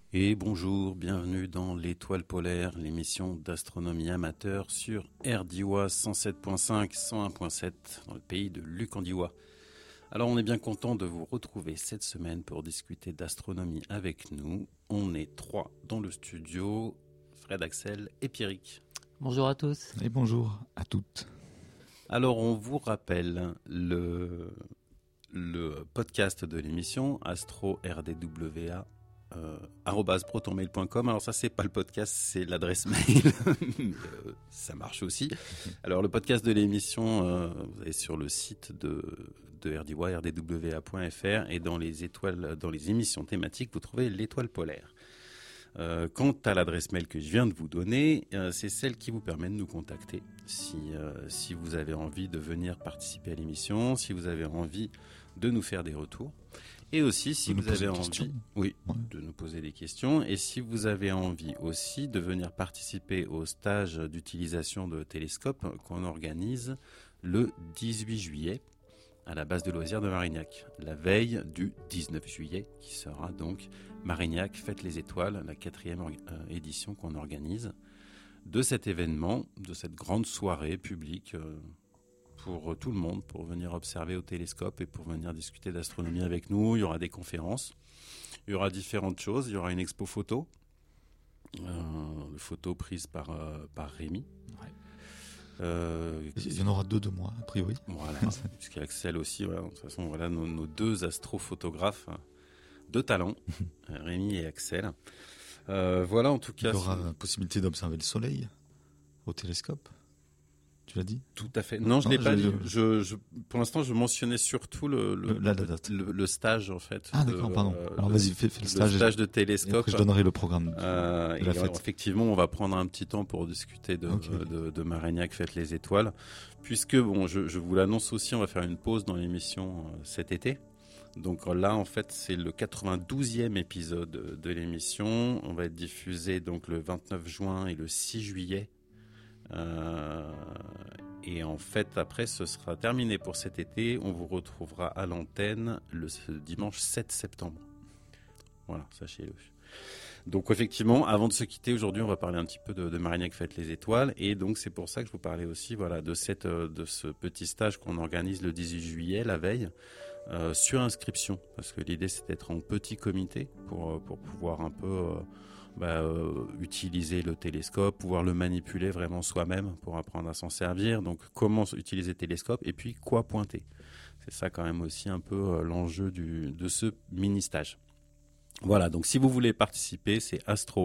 Et bonjour, bienvenue dans l'Étoile polaire, l'émission d'astronomie amateur sur RDIWA 107.5, 101.7 dans le pays de Lucandiwa. Alors on est bien content de vous retrouver cette semaine pour discuter d'astronomie avec nous. On est 3 dans le studio, Fred, Axel et Pierrick. Bonjour à tous. Et bonjour à toutes. Alors on vous rappelle le podcast de l'émission Astro RDWA @protonmail.com. Alors ça c'est pas le podcast, c'est l'adresse mail. Ça marche aussi. Alors le podcast de l'émission vous allez sur le site de RDIWA, rdwa.fr, et dans les émissions thématiques vous trouvez l'étoile polaire. Quant à l'adresse mail que je viens de vous donner, c'est celle qui vous permet de nous contacter si vous avez envie de venir participer à l'émission, si vous avez envie de nous faire des retours, et aussi si vous avez envie de nous poser des questions, et si vous avez envie aussi de venir participer au stage d'utilisation de télescope qu'on organise le 18 juillet à la base de loisirs de Marignac, la veille du 19 juillet, qui sera donc Marignac Fête les Étoiles, la 4e édition qu'on organise de cet événement, de cette grande soirée publique pour tout le monde, pour venir observer au télescope et pour venir discuter d'astronomie avec nous. Il y aura des conférences, il y aura différentes choses, il y aura une expo photo, photo prise par Rémi. Il y en aura 2 de moi, a priori. Voilà, puisqu'il y a Axel aussi. Voilà. De toute façon, voilà nos 2 astrophotographes de talent, Rémi et Axel. Voilà, en tout cas. Il y aura possibilité d'observer le Soleil au télescope. Tu l'as dit ? Tout à fait. Non, je ne l'ai pas dit. Pour l'instant, je mentionnais surtout le stage, en fait. Ah, d'accord, pardon. Alors, vas-y, fais le stage. Le stage de télescope. Et après, je donnerai le programme de la fête. Effectivement, on va prendre un petit temps pour discuter de Marignac Fête les Étoiles. Puisque, bon, je vous l'annonce aussi, on va faire une pause dans l'émission cet été. Donc là, en fait, c'est le 92e épisode de l'émission. On va être diffusé donc le 29 juin et le 6 juillet. Et en fait, après, ce sera terminé pour cet été. On vous retrouvera à l'antenne le dimanche 7 septembre. Voilà, sachez-le. Donc effectivement, avant de se quitter, aujourd'hui, on va parler un petit peu de Marignac Fête les Étoiles. Et donc, c'est pour ça que je vous parlais aussi de ce petit stage qu'on organise le 18 juillet, la veille, sur inscription. Parce que l'idée, c'est d'être en petit comité pour pouvoir un peu... utiliser le télescope, pouvoir le manipuler vraiment soi-même pour apprendre à s'en servir. Donc comment utiliser le télescope et puis quoi pointer. C'est ça quand même aussi un peu l'enjeu de ce mini-stage. Voilà, donc si vous voulez participer, c'est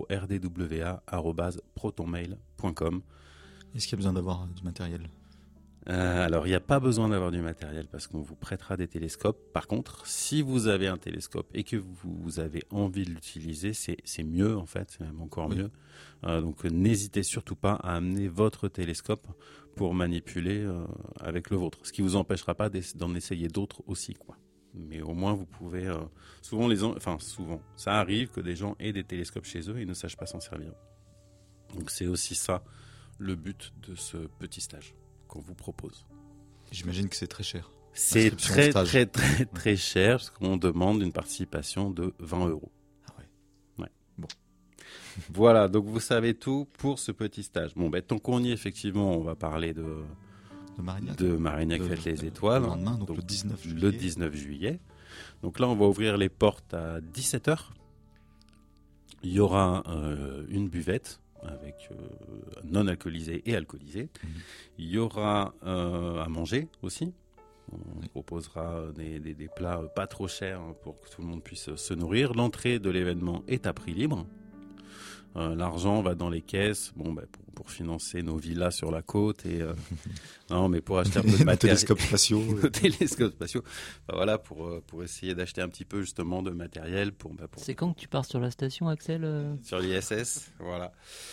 astro-rdwa@protonmail.com. Est-ce qu'il y a besoin d'avoir du matériel ? Alors, il n'y a pas besoin d'avoir du matériel parce qu'on vous prêtera des télescopes. Par contre, si vous avez un télescope et que vous avez envie de l'utiliser, c'est mieux en fait, c'est même encore mieux. Donc, n'hésitez surtout pas à amener votre télescope pour manipuler avec le vôtre. Ce qui ne vous empêchera pas d'en essayer d'autres aussi, quoi. Mais au moins, vous pouvez... souvent, ça arrive que des gens aient des télescopes chez eux et ne sachent pas s'en servir. Donc, c'est aussi ça le but de ce petit stage qu'on vous propose. J'imagine que c'est très cher. C'est très cher parce qu'on demande une participation de 20 €. Ah ouais. Bon. Voilà, donc vous savez tout pour ce petit stage. Bon, tant qu'on y est, effectivement, on va parler de Marignac Fête les Étoiles. Le lendemain, donc le 19 juillet. Le 19 juillet. Donc là, on va ouvrir les portes à 17h. Il y aura une buvette avec non alcoolisé et alcoolisé. Il y aura à manger aussi. On proposera des plats pas trop chers pour que tout le monde puisse se nourrir. L'entrée de l'événement est à prix libre. L'argent va dans les caisses, pour financer nos villas sur la côte et non, mais pour acheter un peu de matériel, télescopes spatiaux, voilà, pour essayer d'acheter un petit peu justement de matériel pour. C'est quand que tu pars sur la station, Axel Sur l'ISS, voilà.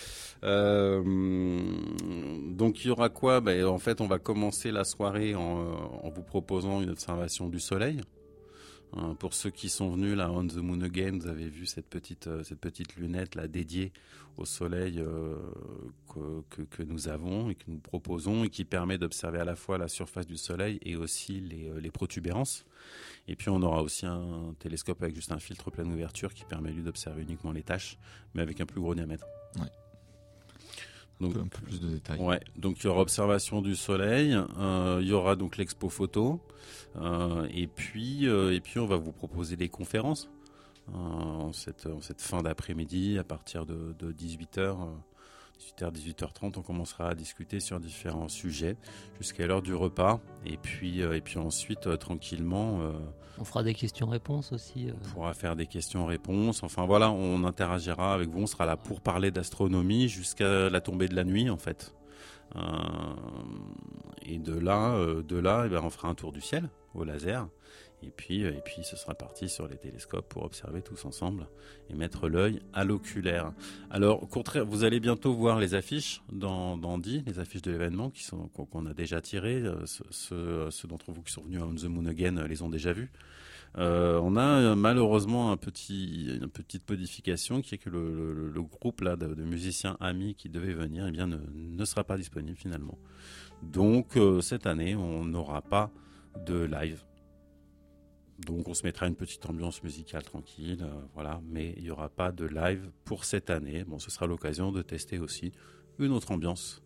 Donc il y aura quoi ? En fait, on va commencer la soirée en vous proposant une observation du Soleil. Pour ceux qui sont venus là, On the Moon Again, vous avez vu cette petite lunette là dédiée au soleil que nous avons et que nous proposons et qui permet d'observer à la fois la surface du soleil et aussi les protubérances. Et puis on aura aussi un télescope avec juste un filtre pleine ouverture qui permet lui d'observer uniquement les taches, mais avec un plus gros diamètre. Ouais. Donc, un peu plus de détails. Ouais, donc il y aura observation du soleil, il y aura donc l'expo photo, et puis on va vous proposer des conférences en cette fin d'après-midi à partir de 18h. 18h30, on commencera à discuter sur différents sujets jusqu'à l'heure du repas. Et puis ensuite, tranquillement... On fera des questions-réponses aussi. On pourra faire des questions-réponses. Enfin voilà, on interagira avec vous. On sera là pour parler d'astronomie jusqu'à la tombée de la nuit, en fait. Et de là, on fera un tour du ciel au laser. Et puis, ce sera parti sur les télescopes pour observer tous ensemble et mettre l'œil à l'oculaire. Alors, au contraire, vous allez bientôt voir les affiches d'Andy, les affiches de l'événement qu'on a déjà tirées. Ceux d'entre vous qui sont venus à On the Moon Again les ont déjà vues. On a malheureusement une petite modification qui est que le groupe là, de musiciens amis qui devait venir ne sera pas disponible finalement. Donc, cette année, on n'aura pas de live. Donc on se mettra une petite ambiance musicale tranquille, voilà, mais il n'y aura pas de live pour cette année. Bon, ce sera l'occasion de tester aussi une autre ambiance.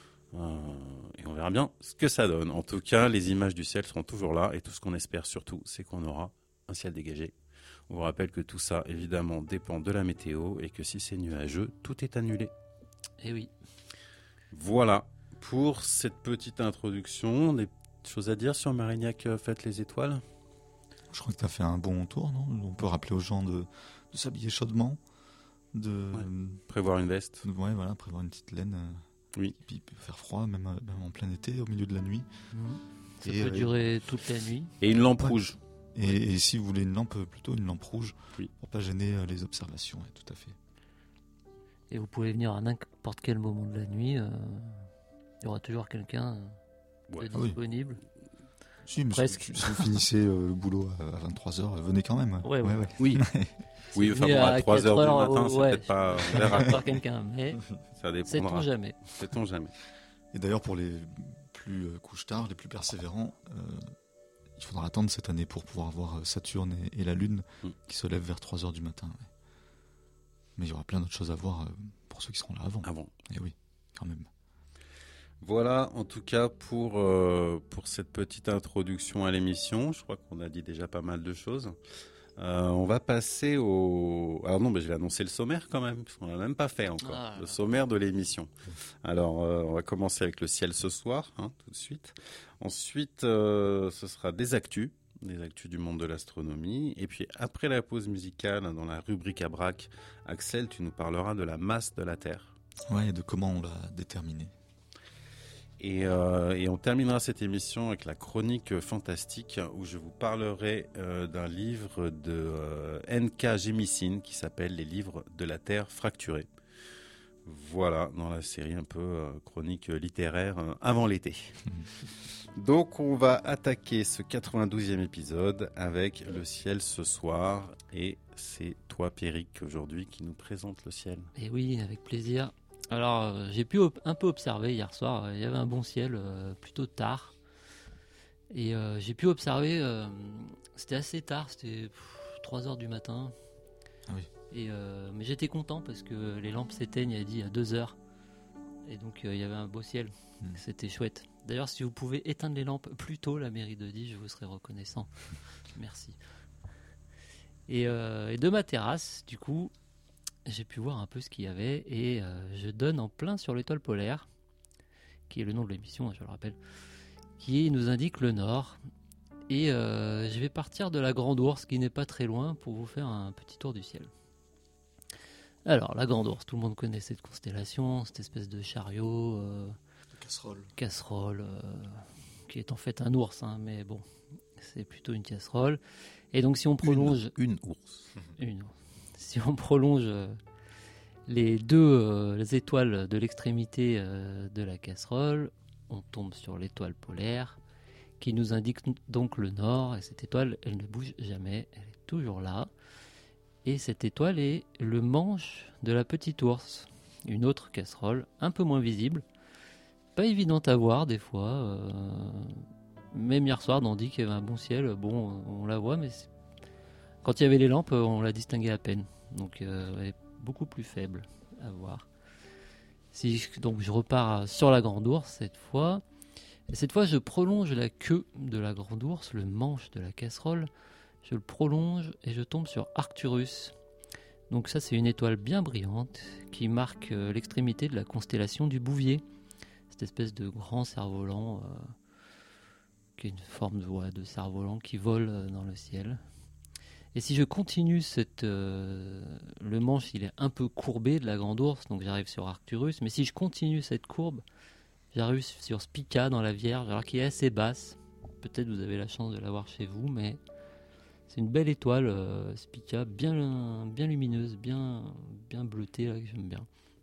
Et on verra bien ce que ça donne. En tout cas, les images du ciel seront toujours là et tout ce qu'on espère surtout, c'est qu'on aura un ciel dégagé. On vous rappelle que tout ça, évidemment, dépend de la météo et que si c'est nuageux, tout est annulé. Eh oui. Voilà pour cette petite introduction. Des choses à dire sur Marignac Fête les Étoiles ? Je crois que tu as fait un bon tour, non ? On peut rappeler aux gens de s'habiller chaudement, prévoir une veste. Ouais, voilà, prévoir une petite laine. Oui. Et puis il peut faire froid, même en plein été, au milieu de la nuit. Ça peut durer toute la nuit. Et une lampe rouge. Et si vous voulez une lampe, plutôt une lampe rouge, oui, pour pas gêner les observations, ouais, tout à fait. Et vous pouvez venir à n'importe quel moment de la nuit. Il y aura toujours quelqu'un disponible. Si, mais presque. Si vous finissez le boulot à 23h, venez quand même. Ouais. Oui. Oui, enfin bon, à 3h du matin, c'est peut-être pas... On verra par quelqu'un, mais ça dépendra. sait-on jamais. Sait-on jamais. Et d'ailleurs, pour les plus couche-tard, les plus persévérants, il faudra attendre cette année pour pouvoir voir Saturne et la Lune qui se lèvent vers 3h du matin. Ouais. Mais il y aura plein d'autres choses à voir pour ceux qui seront là avant. Et oui, quand même. Voilà, en tout cas, pour cette petite introduction à l'émission. Je crois qu'on a dit déjà pas mal de choses. On va passer au... Alors non, je vais annoncer le sommaire quand même, parce qu'on l'a même pas fait encore. Le sommaire de l'émission. Alors, on va commencer avec le ciel ce soir, tout de suite. Ensuite, ce sera des actus du monde de l'astronomie. Et puis, après la pause musicale, dans la rubrique à braque, Axel, tu nous parleras de la masse de la Terre. Ouais, et de comment on l'a déterminée. Et on terminera cette émission avec la chronique fantastique où je vous parlerai d'un livre de N.K. Jemisin qui s'appelle Les livres de la Terre fracturée. Voilà, dans la série un peu chronique littéraire avant l'été. Donc on va attaquer ce 92e épisode avec le ciel ce soir. Et c'est toi, Pierrick, aujourd'hui qui nous présente le ciel. Et oui, avec plaisir. Alors, j'ai pu un peu observer hier soir. Il y avait un bon ciel plutôt tard. Et j'ai pu observer, c'était assez tard, c'était 3h du matin. Ah oui. Mais j'étais content parce que les lampes s'éteignent, il a dit, à 2h. Et donc, il y avait un beau ciel. C'était chouette. D'ailleurs, si vous pouvez éteindre les lampes plus tôt, la mairie de Die, je vous serai reconnaissant. Merci. Et de ma terrasse, du coup, j'ai pu voir un peu ce qu'il y avait et je donne en plein sur l'étoile polaire, qui est le nom de l'émission, je le rappelle, qui nous indique le nord. Et je vais partir de la Grande Ourse, qui n'est pas très loin, pour vous faire un petit tour du ciel. Alors, la Grande Ourse, tout le monde connaît cette constellation, cette espèce de chariot, casserole, qui est en fait un ours, mais bon, c'est plutôt une casserole. Et donc, si on prolonge... Une ours. Si on prolonge les deux étoiles de l'extrémité de la casserole, on tombe sur l'étoile polaire qui nous indique donc le nord. Et cette étoile, elle ne bouge jamais, elle est toujours là. Et cette étoile est le manche de la petite ours, une autre casserole, un peu moins visible, pas évidente à voir des fois. Même hier soir, on dit qu'il y avait un bon ciel, bon, on la voit, mais quand il y avait les lampes, on la distinguait à peine. Donc elle est beaucoup plus faible à voir. Donc je repars sur la grande ours cette fois. Et cette fois, je prolonge la queue de la grande ours, le manche de la casserole. Je le prolonge et je tombe sur Arcturus. Donc ça, c'est une étoile bien brillante qui marque l'extrémité de la constellation du Bouvier. Cette espèce de grand cerf-volant qui est une forme de cerf-volant qui vole dans le ciel. Et si je continue le manche, il est un peu courbé de la grande ours, donc j'arrive sur Arcturus. Mais si je continue cette courbe, j'arrive sur Spica dans la Vierge, alors qui est assez basse. Peut-être vous avez la chance de la voir chez vous, mais c'est une belle étoile, Spica, bien lumineuse, bien bleutée, là, que j'aime bien.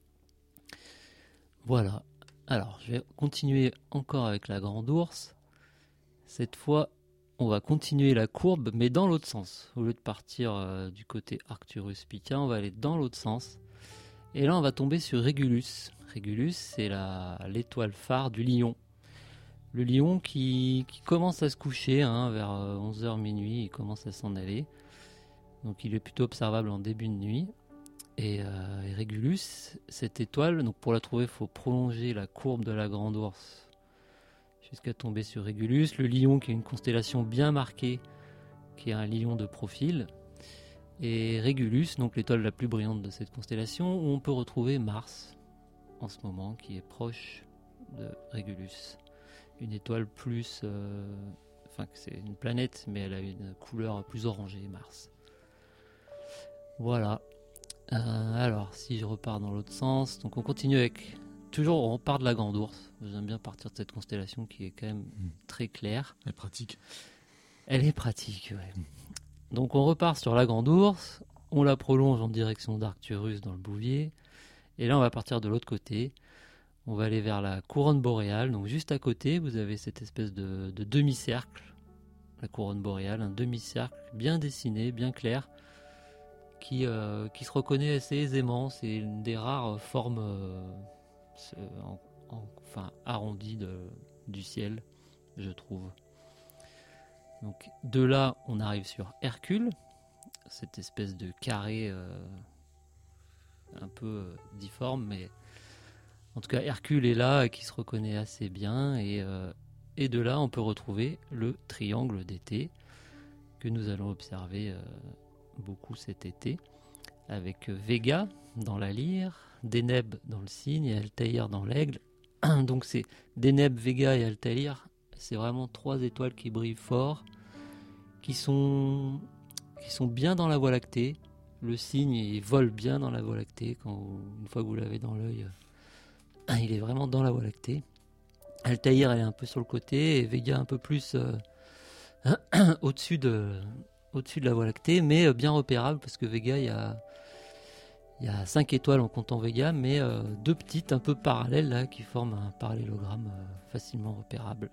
Voilà. Alors, je vais continuer encore avec la grande ours. Cette fois, on va continuer la courbe, mais dans l'autre sens. Au lieu de partir du côté Arcturus-Spica, on va aller dans l'autre sens. Et là, on va tomber sur Régulus. Régulus, c'est l'étoile phare du Lion. Le Lion qui commence à se coucher vers 11h minuit, il commence à s'en aller. Donc il est plutôt observable en début de nuit. Et Régulus, cette étoile, donc pour la trouver, il faut prolonger la courbe de la grande ours jusqu'à tomber sur Régulus. Le Lion qui est une constellation bien marquée, qui est un lion de profil. Et Régulus, donc l'étoile la plus brillante de cette constellation, où on peut retrouver Mars en ce moment, qui est proche de Régulus. Une étoile plus... c'est une planète, mais elle a une couleur plus orangée, Mars. Voilà. Alors, si je repars dans l'autre sens, donc on continue avec... Toujours, on part de la grande ours. J'aime bien partir de cette constellation qui est quand même très claire. Elle est pratique. Elle est pratique, ouais. Donc on repart sur la grande ours, on la prolonge en direction d'Arcturus dans le Bouvier, et là on va partir de l'autre côté. On va aller vers la couronne boréale. Donc juste à côté, vous avez cette espèce de demi-cercle, la couronne boréale, un demi-cercle bien dessiné, bien clair, qui se reconnaît assez aisément. C'est une des rares formes arrondies du ciel, je trouve. Donc de là, on arrive sur Hercule, cette espèce de carré un peu difforme, mais en tout cas Hercule est là et qui se reconnaît assez bien. Et de là, on peut retrouver le triangle d'été que nous allons observer beaucoup cet été, avec Vega dans la lyre, Deneb dans le cygne et Altaïr dans l'aigle. Donc c'est Deneb, Vega et Altaïr. C'est vraiment 3 étoiles qui brillent fort, qui sont bien dans la Voie lactée. Le cygne, il vole bien dans la Voie lactée. Une fois que vous l'avez dans l'œil, il est vraiment dans la Voie lactée. Altaïr, elle est un peu sur le côté, et Vega un peu plus au-dessus de la Voie lactée, mais bien repérable, parce que Vega, il y a 5 étoiles en comptant Vega, mais 2 petites un peu parallèles là, qui forment un parallélogramme facilement repérable.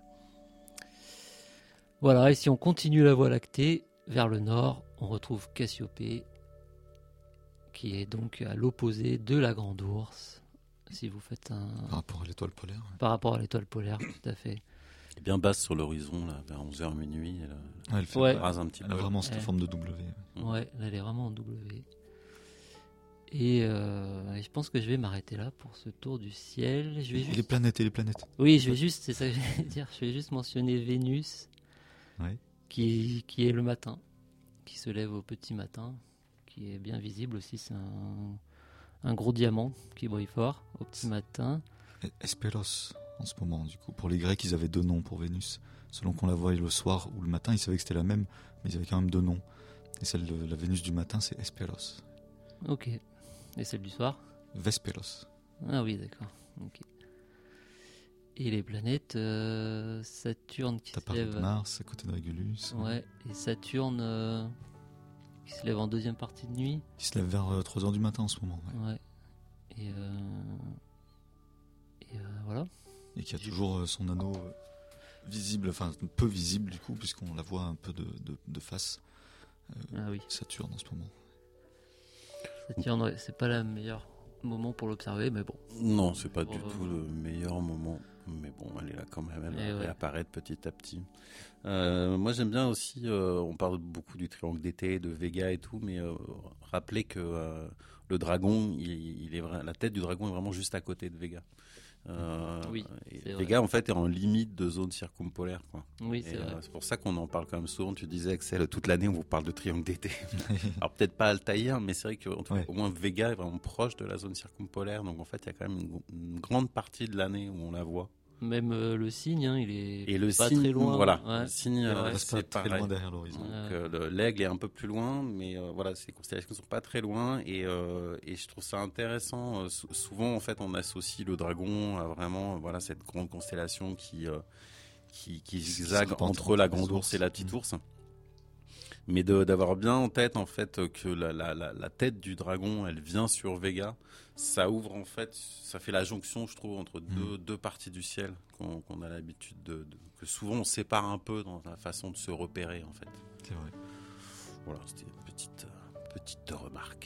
Voilà, et si on continue la Voie lactée vers le nord, on retrouve Cassiopée, qui est donc à l'opposé de la grande ours. Si vous faites Par rapport à l'étoile polaire. Ouais. Par rapport à l'étoile polaire, tout à fait. Elle est bien basse sur l'horizon, là, vers 11h minuit. Elle fait rase un petit peu. Elle a vraiment cette forme de W. Ouais, là, elle est vraiment en W. Et je pense que je vais m'arrêter là pour ce tour du ciel. Les planètes. Oui, c'est ça que je vais dire. Je vais juste mentionner Vénus, ouais. qui est le matin, qui se lève au petit matin, qui est bien visible aussi. C'est un gros diamant qui brille fort au petit matin. Hesperos, en ce moment, du coup. Pour les Grecs, ils avaient 2 noms pour Vénus. Selon qu'on la voyait le soir ou le matin, ils savaient que c'était la même, mais ils avaient quand même 2 noms. Et celle de la Vénus du matin, c'est Hesperos. Ok. Et celle du soir ? Vesperos. Ah oui, d'accord. Ok. Et les planètes, Saturne qui se lève... Mars, à côté de Régulus. Ouais, et Saturne qui se lève en deuxième partie de nuit. Qui se lève vers 3h du matin en ce moment. Ouais. Et voilà. Et qui a toujours son anneau visible, enfin peu visible du coup, puisqu'on la voit un peu de face. Oui. Saturne en ce moment. Saturne, ouais, c'est pas le meilleur moment pour l'observer, mais bon. Non, c'est pas du tout le meilleur moment. Mais bon, elle est là quand même, elle va réapparaître petit à petit. Moi, j'aime bien aussi, on parle beaucoup du triangle d'été, de Vega et tout, mais rappeler que le dragon, la tête du dragon est vraiment juste à côté de Vega. Oui, Vega, en fait, est en limite de zone circumpolaire, quoi. Oui, c'est vrai. C'est pour ça qu'on en parle quand même souvent. Tu disais, Axel, toute l'année, on vous parle de triangle d'été. Alors, peut-être pas Altaïr, mais c'est vrai qu'au moins Vega est vraiment proche de la zone circumpolaire. Donc, en fait, il y a quand même une grande partie de l'année où on la voit. Même le cygne, il est pas très loin. Voilà, ouais. Le cygne, c'est pas très loin derrière l'horizon. Donc, l'aigle est un peu plus loin, mais voilà, ces constellations ne sont pas très loin. Et je trouve ça intéressant. Souvent, en fait, on associe le dragon à vraiment cette grande constellation qui zigzague entre la grande ours et la petite ours. Mais d'avoir bien en tête en fait que la tête du dragon, elle vient sur Vega, ça ouvre en fait, ça fait la jonction, je trouve, entre deux parties du ciel qu'on a l'habitude que souvent on sépare un peu dans la façon de se repérer en fait. C'est vrai. Voilà, c'était une petite remarque.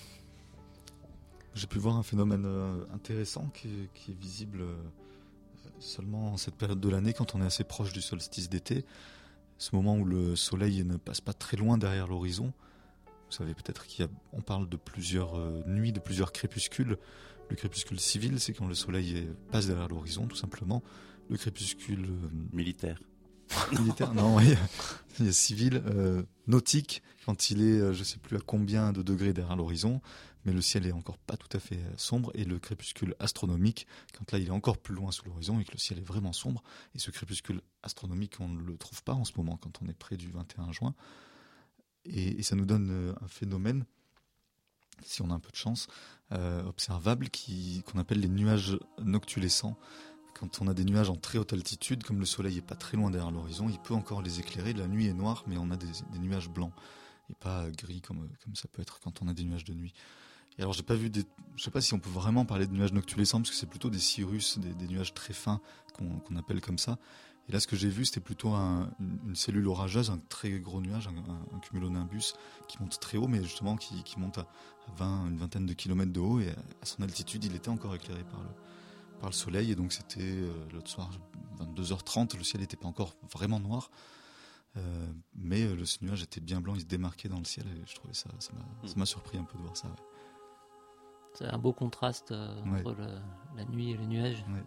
J'ai pu voir un phénomène intéressant qui est visible seulement en cette période de l'année quand on est assez proche du solstice d'été. Ce moment où le soleil ne passe pas très loin derrière l'horizon. Vous savez peut-être qu'on parle de plusieurs nuits, de plusieurs crépuscules. Le crépuscule civil, c'est quand le soleil passe derrière l'horizon, tout simplement. Le crépuscule militaire. Militaire, non, oui. Il y a civil, nautique, quand il est, je ne sais plus à combien de degrés derrière l'horizon, mais le ciel est encore pas tout à fait sombre, et le crépuscule astronomique, quand là il est encore plus loin sous l'horizon et que le ciel est vraiment sombre, et ce crépuscule astronomique, on ne le trouve pas en ce moment quand on est près du 21 juin, et ça nous donne un phénomène, si on a un peu de chance, observable, qu'on appelle les nuages noctulescents. Quand on a des nuages en très haute altitude, comme le soleil n'est pas très loin derrière l'horizon, il peut encore les éclairer. La nuit est noire, mais on a des nuages blancs et pas gris comme ça peut être quand on a des nuages de nuit. Et alors, je sais pas si on peut vraiment parler de nuages noctulescents, parce que c'est plutôt des cirrus, des nuages très fins qu'on appelle comme ça. Et là, ce que j'ai vu, c'était plutôt une cellule orageuse, un très gros nuage, un cumulonimbus qui monte très haut, mais justement qui monte à une vingtaine de kilomètres de haut, et à son altitude, il était encore éclairé par le soleil, et donc c'était l'autre soir 22h30, le ciel n'était pas encore vraiment noir, mais ce nuage était bien blanc, il se démarquait dans le ciel, et je trouvais ça m'a surpris un peu de voir ça. Ouais. C'est un beau contraste entre la nuit et les nuages. Ouais.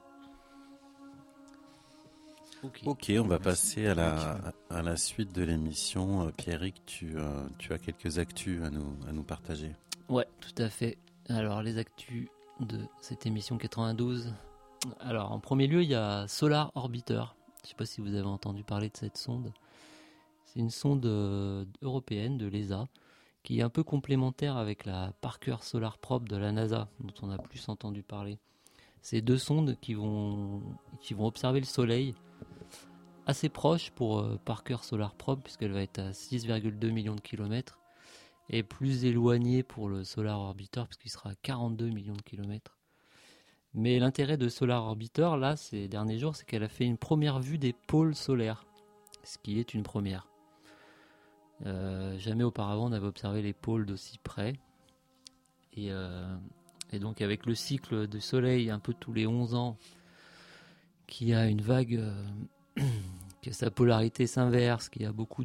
Ok, on va passer à la suite de l'émission. Pierrick, tu as quelques actus à nous partager. Ouais, tout à fait. Alors les actus de cette émission 92. Alors en premier lieu, il y a Solar Orbiter. Je ne sais pas si vous avez entendu parler de cette sonde. C'est une sonde européenne de l'ESA qui est un peu complémentaire avec la Parker Solar Probe de la NASA, dont on a plus entendu parler. C'est deux sondes qui vont observer le Soleil assez proche pour Parker Solar Probe, puisqu'elle va être à 6,2 millions de kilomètres, et plus éloignée pour le Solar Orbiter, puisqu'il sera à 42 millions de kilomètres. Mais l'intérêt de Solar Orbiter, là, ces derniers jours, c'est qu'elle a fait une première vue des pôles solaires, ce qui est une première. Jamais auparavant on n'avait observé les pôles d'aussi près. Et donc avec le cycle du Soleil un peu tous les 11 ans, qui a une vague, que sa polarité s'inverse, qui a beaucoup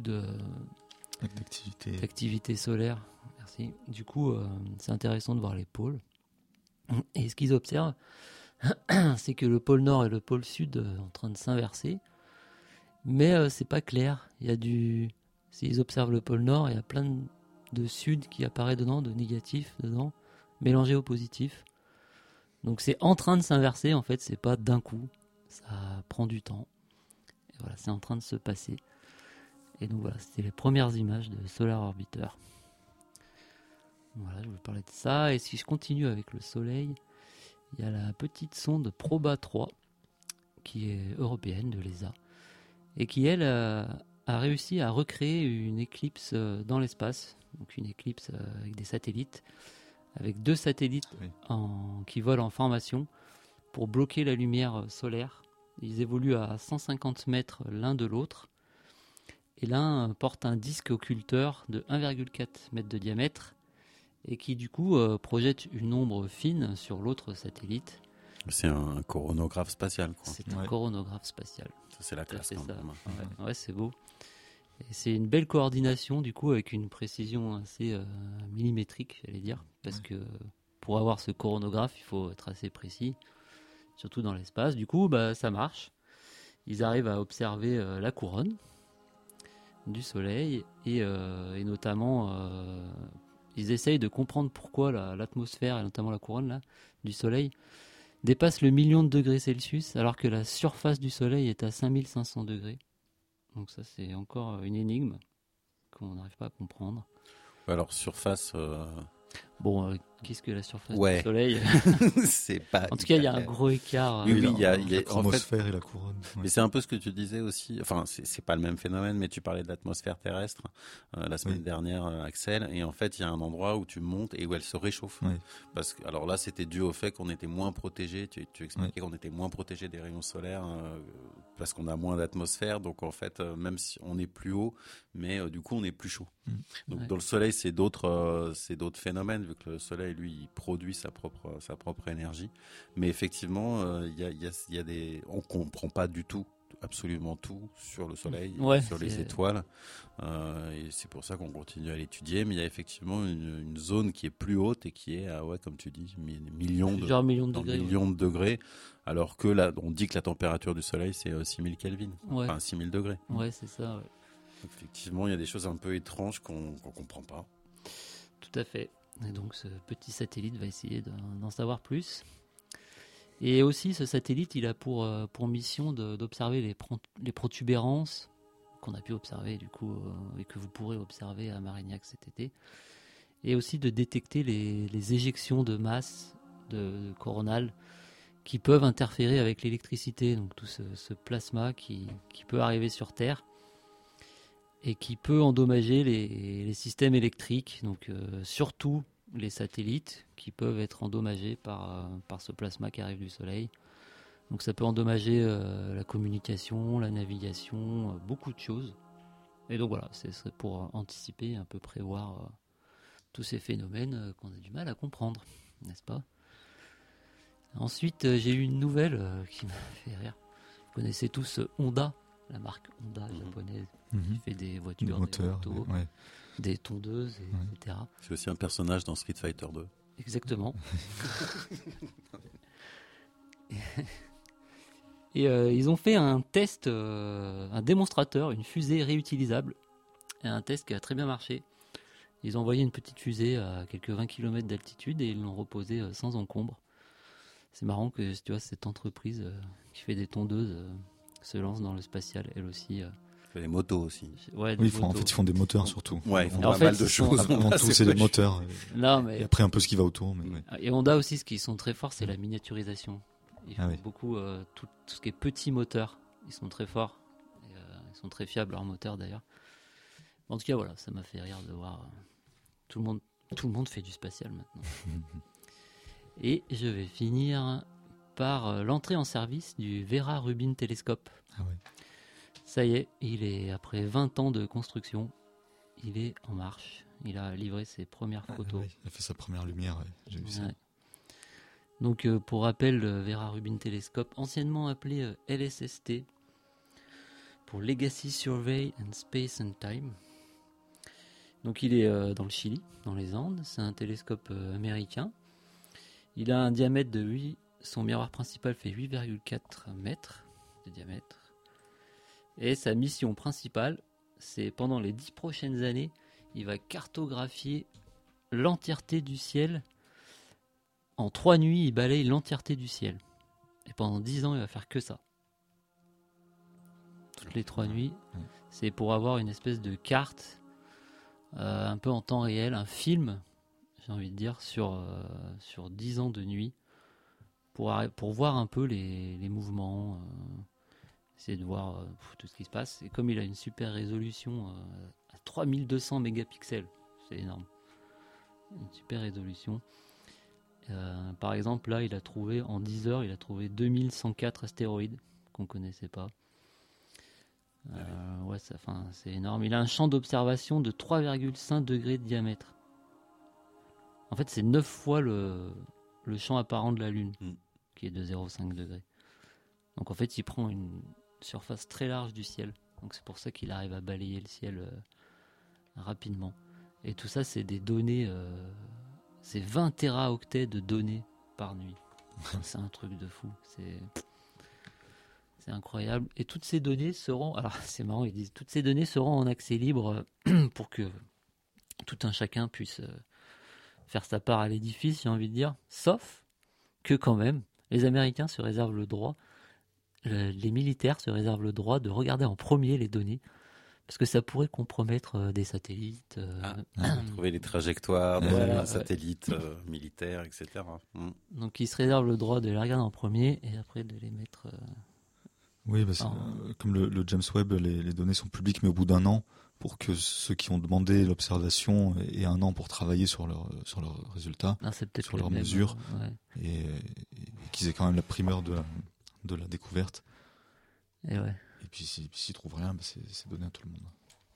d'activité solaire. Merci. Du coup, c'est intéressant de voir les pôles. Et ce qu'ils observent, c'est que le pôle nord et le pôle sud sont en train de s'inverser. Mais c'est pas clair. S'ils observent le pôle nord, il y a plein de sud qui apparaît dedans, de négatif dedans, mélangé au positif. Donc c'est en train de s'inverser, en fait, c'est pas d'un coup. Ça prend du temps. Et voilà, c'est en train de se passer. Et donc voilà, c'était les premières images de Solar Orbiter. Voilà, je vous parlais de ça. Et si je continue avec le Soleil, il y a la petite sonde Proba 3, qui est européenne de l'ESA, et qui, elle, a réussi à recréer une éclipse dans l'espace, donc une éclipse avec des satellites, avec 2 satellites qui volent en formation pour bloquer la lumière solaire Ils évoluent à 150 mètres l'un de l'autre. Et l'un porte un disque occulteur de 1,4 mètre de diamètre et qui du coup projette une ombre fine sur l'autre satellite. C'est un coronographe spatial, quoi. C'est un coronographe spatial. Ça, c'est la classe. Ça. Ouais, c'est beau. Et c'est une belle coordination du coup avec une précision assez millimétrique, j'allais dire, parce que pour avoir ce coronographe, il faut être assez précis, surtout dans l'espace. Du coup, ça marche. Ils arrivent à observer la couronne du Soleil et notamment ils essayent de comprendre pourquoi l'atmosphère et notamment la couronne là, du Soleil dépasse le 1 million de degrés Celsius alors que la surface du Soleil est à 5500 degrés. Donc ça c'est encore une énigme qu'on n'arrive pas à comprendre. Alors surface... Bon, qu'est-ce que la surface du Soleil? C'est pas. En tout cas, il y a un gros écart. Oui, il y a l'atmosphère et la couronne. Mais c'est un peu ce que tu disais aussi. Enfin, c'est pas le même phénomène, mais tu parlais de l'atmosphère terrestre la semaine dernière, Axel. Et en fait, il y a un endroit où tu montes et où elle se réchauffe. Oui. Parce que, alors là, c'était dû au fait qu'on était moins protégé. Tu expliquais qu'on était moins protégé des rayons solaires parce qu'on a moins d'atmosphère. Donc en fait, même si on est plus haut, mais du coup, on est plus chaud. Donc dans le Soleil, c'est d'autres phénomènes vu que le Soleil, lui, il produit sa propre énergie. Mais effectivement, il y a des, on comprend pas du tout, absolument tout sur le Soleil, sur les étoiles. Et c'est pour ça qu'on continue à l'étudier. Mais il y a effectivement une zone qui est plus haute et qui est, comme tu dis, millions de degrés. Alors que là, on dit que la température du Soleil, c'est 6000 Kelvin, enfin 6000 degrés. Ouais, c'est ça. Ouais. Effectivement, il y a des choses un peu étranges qu'on comprend pas. Tout à fait. Et donc ce petit satellite va essayer d'en savoir plus. Et aussi ce satellite, il a pour mission d'observer les protubérances qu'on a pu observer du coup et que vous pourrez observer à Marignac cet été. Et aussi de détecter les éjections de masse de coronales qui peuvent interférer avec l'électricité. Donc tout ce plasma qui peut arriver sur Terre et qui peut endommager les systèmes électriques, donc surtout les satellites qui peuvent être endommagés par ce plasma qui arrive du Soleil. Donc ça peut endommager la communication, la navigation, beaucoup de choses. Et donc voilà, ce serait pour anticiper, un peu prévoir tous ces phénomènes qu'on a du mal à comprendre, n'est-ce pas? Ensuite, j'ai eu une nouvelle qui m'a fait rire. Vous connaissez tous Honda, la marque Honda japonaise, qui fait des voitures, des moteurs, motos, des tondeuses, etc. C'est aussi un personnage dans Street Fighter 2. Exactement. Et ils ont fait un test, un démonstrateur, une fusée réutilisable. Et un test qui a très bien marché. Ils ont envoyé une petite fusée à quelques 20 km d'altitude et ils l'ont reposée sans encombre. C'est marrant que tu vois, cette entreprise qui fait des tondeuses se lance dans le spatial, elle aussi. Fait des motos aussi. Ouais, oui, en fait, ils font des moteurs surtout. Ouais, ils font pas mal de choses. Avant tout, c'est des moteurs. Non, mais... Et après, un peu ce qui va autour. Mais Et Honda aussi, ce qu'ils sont très forts, c'est la miniaturisation. Ils font beaucoup tout ce qui est petits moteurs. Ils sont très forts. Et, ils sont très fiables, leurs moteurs d'ailleurs. En tout cas, voilà, ça m'a fait rire de voir. Tout le monde fait du spatial maintenant. Et je vais finir par l'entrée en service du Vera Rubin Telescope. Ah ouais. Ça y est, il est après 20 ans de construction, il est en marche. Il a livré ses premières photos. Ouais, il a fait sa première lumière, j'ai vu ça. Donc pour rappel, le Vera Rubin Telescope, anciennement appelé LSST, pour Legacy Survey and Space and Time. Donc il est dans le Chili, dans les Andes. C'est un télescope américain. Il a un diamètre de 8. Son miroir principal fait 8,4 mètres de diamètre. Et sa mission principale, c'est pendant les 10 prochaines années, il va cartographier l'entièreté du ciel. En 3 nuits, il balaye l'entièreté du ciel. Et pendant 10 ans, il va faire que ça. Toutes les 3 nuits. C'est pour avoir une espèce de carte, un peu en temps réel, un film, j'ai envie de dire, sur 10 ans de nuit, pour voir un peu les mouvements, essayer de voir tout ce qui se passe. Et comme il a une super résolution à 3200 mégapixels, c'est énorme, une super résolution. Par exemple, là, il a trouvé, en 10 heures, il a trouvé 2104 astéroïdes qu'on connaissait pas. Ouais, c'est énorme. Il a un champ d'observation de 3,5 degrés de diamètre. En fait, c'est 9 fois le champ apparent de la Lune, qui est de 0,5 degrés. Donc en fait, il prend une surface très large du ciel. Donc c'est pour ça qu'il arrive à balayer le ciel rapidement. Et tout ça, c'est des données, c'est 20 téraoctets de données par nuit. C'est un truc de fou. C'est incroyable. Et toutes ces données seront, alors c'est marrant, ils disent, toutes ces données seront en accès libre pour que tout un chacun puisse faire sa part à l'édifice, j'ai envie de dire. Sauf que quand même, les Américains se réservent le droit, les militaires se réservent le droit de regarder en premier les données, parce que ça pourrait compromettre des satellites. Trouver les trajectoires des satellites militaires, etc. Donc ils se réservent le droit de les regarder en premier et après de les mettre... Oui, parce que comme le James Webb, les données sont publiques, mais au bout d'un an, pour que ceux qui ont demandé l'observation aient un an pour travailler sur leurs résultats, sur leurs mesures, et qu'ils aient quand même la primeur de la découverte. Et puis s'ils trouvent rien, c'est donné à tout le monde.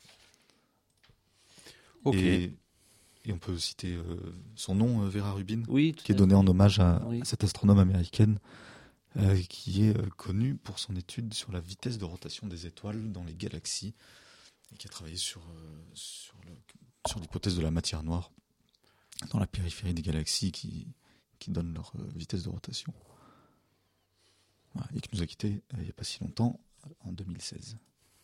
Ok. Et on peut citer son nom, Vera Rubin, qui est donné en hommage à cette astronome américaine qui est connue pour son étude sur la vitesse de rotation des étoiles dans les galaxies et qui a travaillé sur l'hypothèse de la matière noire dans la périphérie des galaxies qui donne leur vitesse de rotation. Voilà, et qui nous a quittés il n'y a pas si longtemps, en 2016.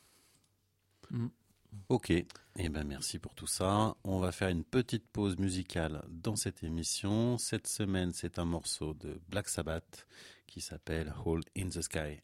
Ok, merci pour tout ça. On va faire une petite pause musicale dans cette émission. Cette semaine, c'est un morceau de Black Sabbath qui s'appelle Hole in the Sky.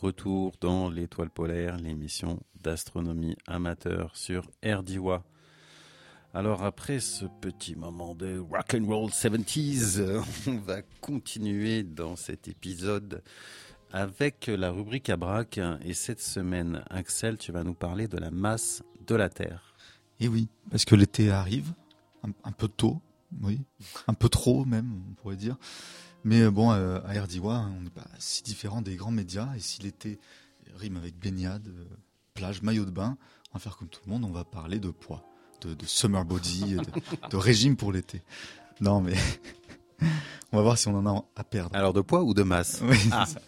retour dans l'Étoile polaire, l'émission d'astronomie amateur sur RDY. Alors après ce petit moment de rock and roll 70s, on va continuer dans cet épisode avec la rubrique à braque. Et cette semaine, Axel, tu vas nous parler de la masse de la Terre. Et oui, parce que l'été arrive, un peu tôt, oui, un peu trop même, on pourrait dire. Mais bon, à RDY, on n'est pas si différent des grands médias. Et si l'été rime avec baignade, plage, maillot de bain, on va faire comme tout le monde, on va parler de poids, de summer body, de régime pour l'été. Non, mais on va voir si on en a à perdre. Alors de poids ou de masse? Oui, c'est ça.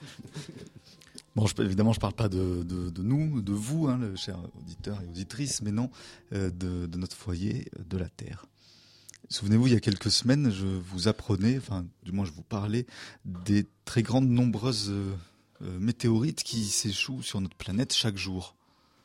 Bon, évidemment, je parle pas de nous, de vous, le chers auditeurs et auditrices, mais non, de notre foyer, de la Terre. Souvenez-vous, il y a quelques semaines, je vous apprenais, enfin, du moins je vous parlais, des très grandes, nombreuses météorites qui s'échouent sur notre planète chaque jour.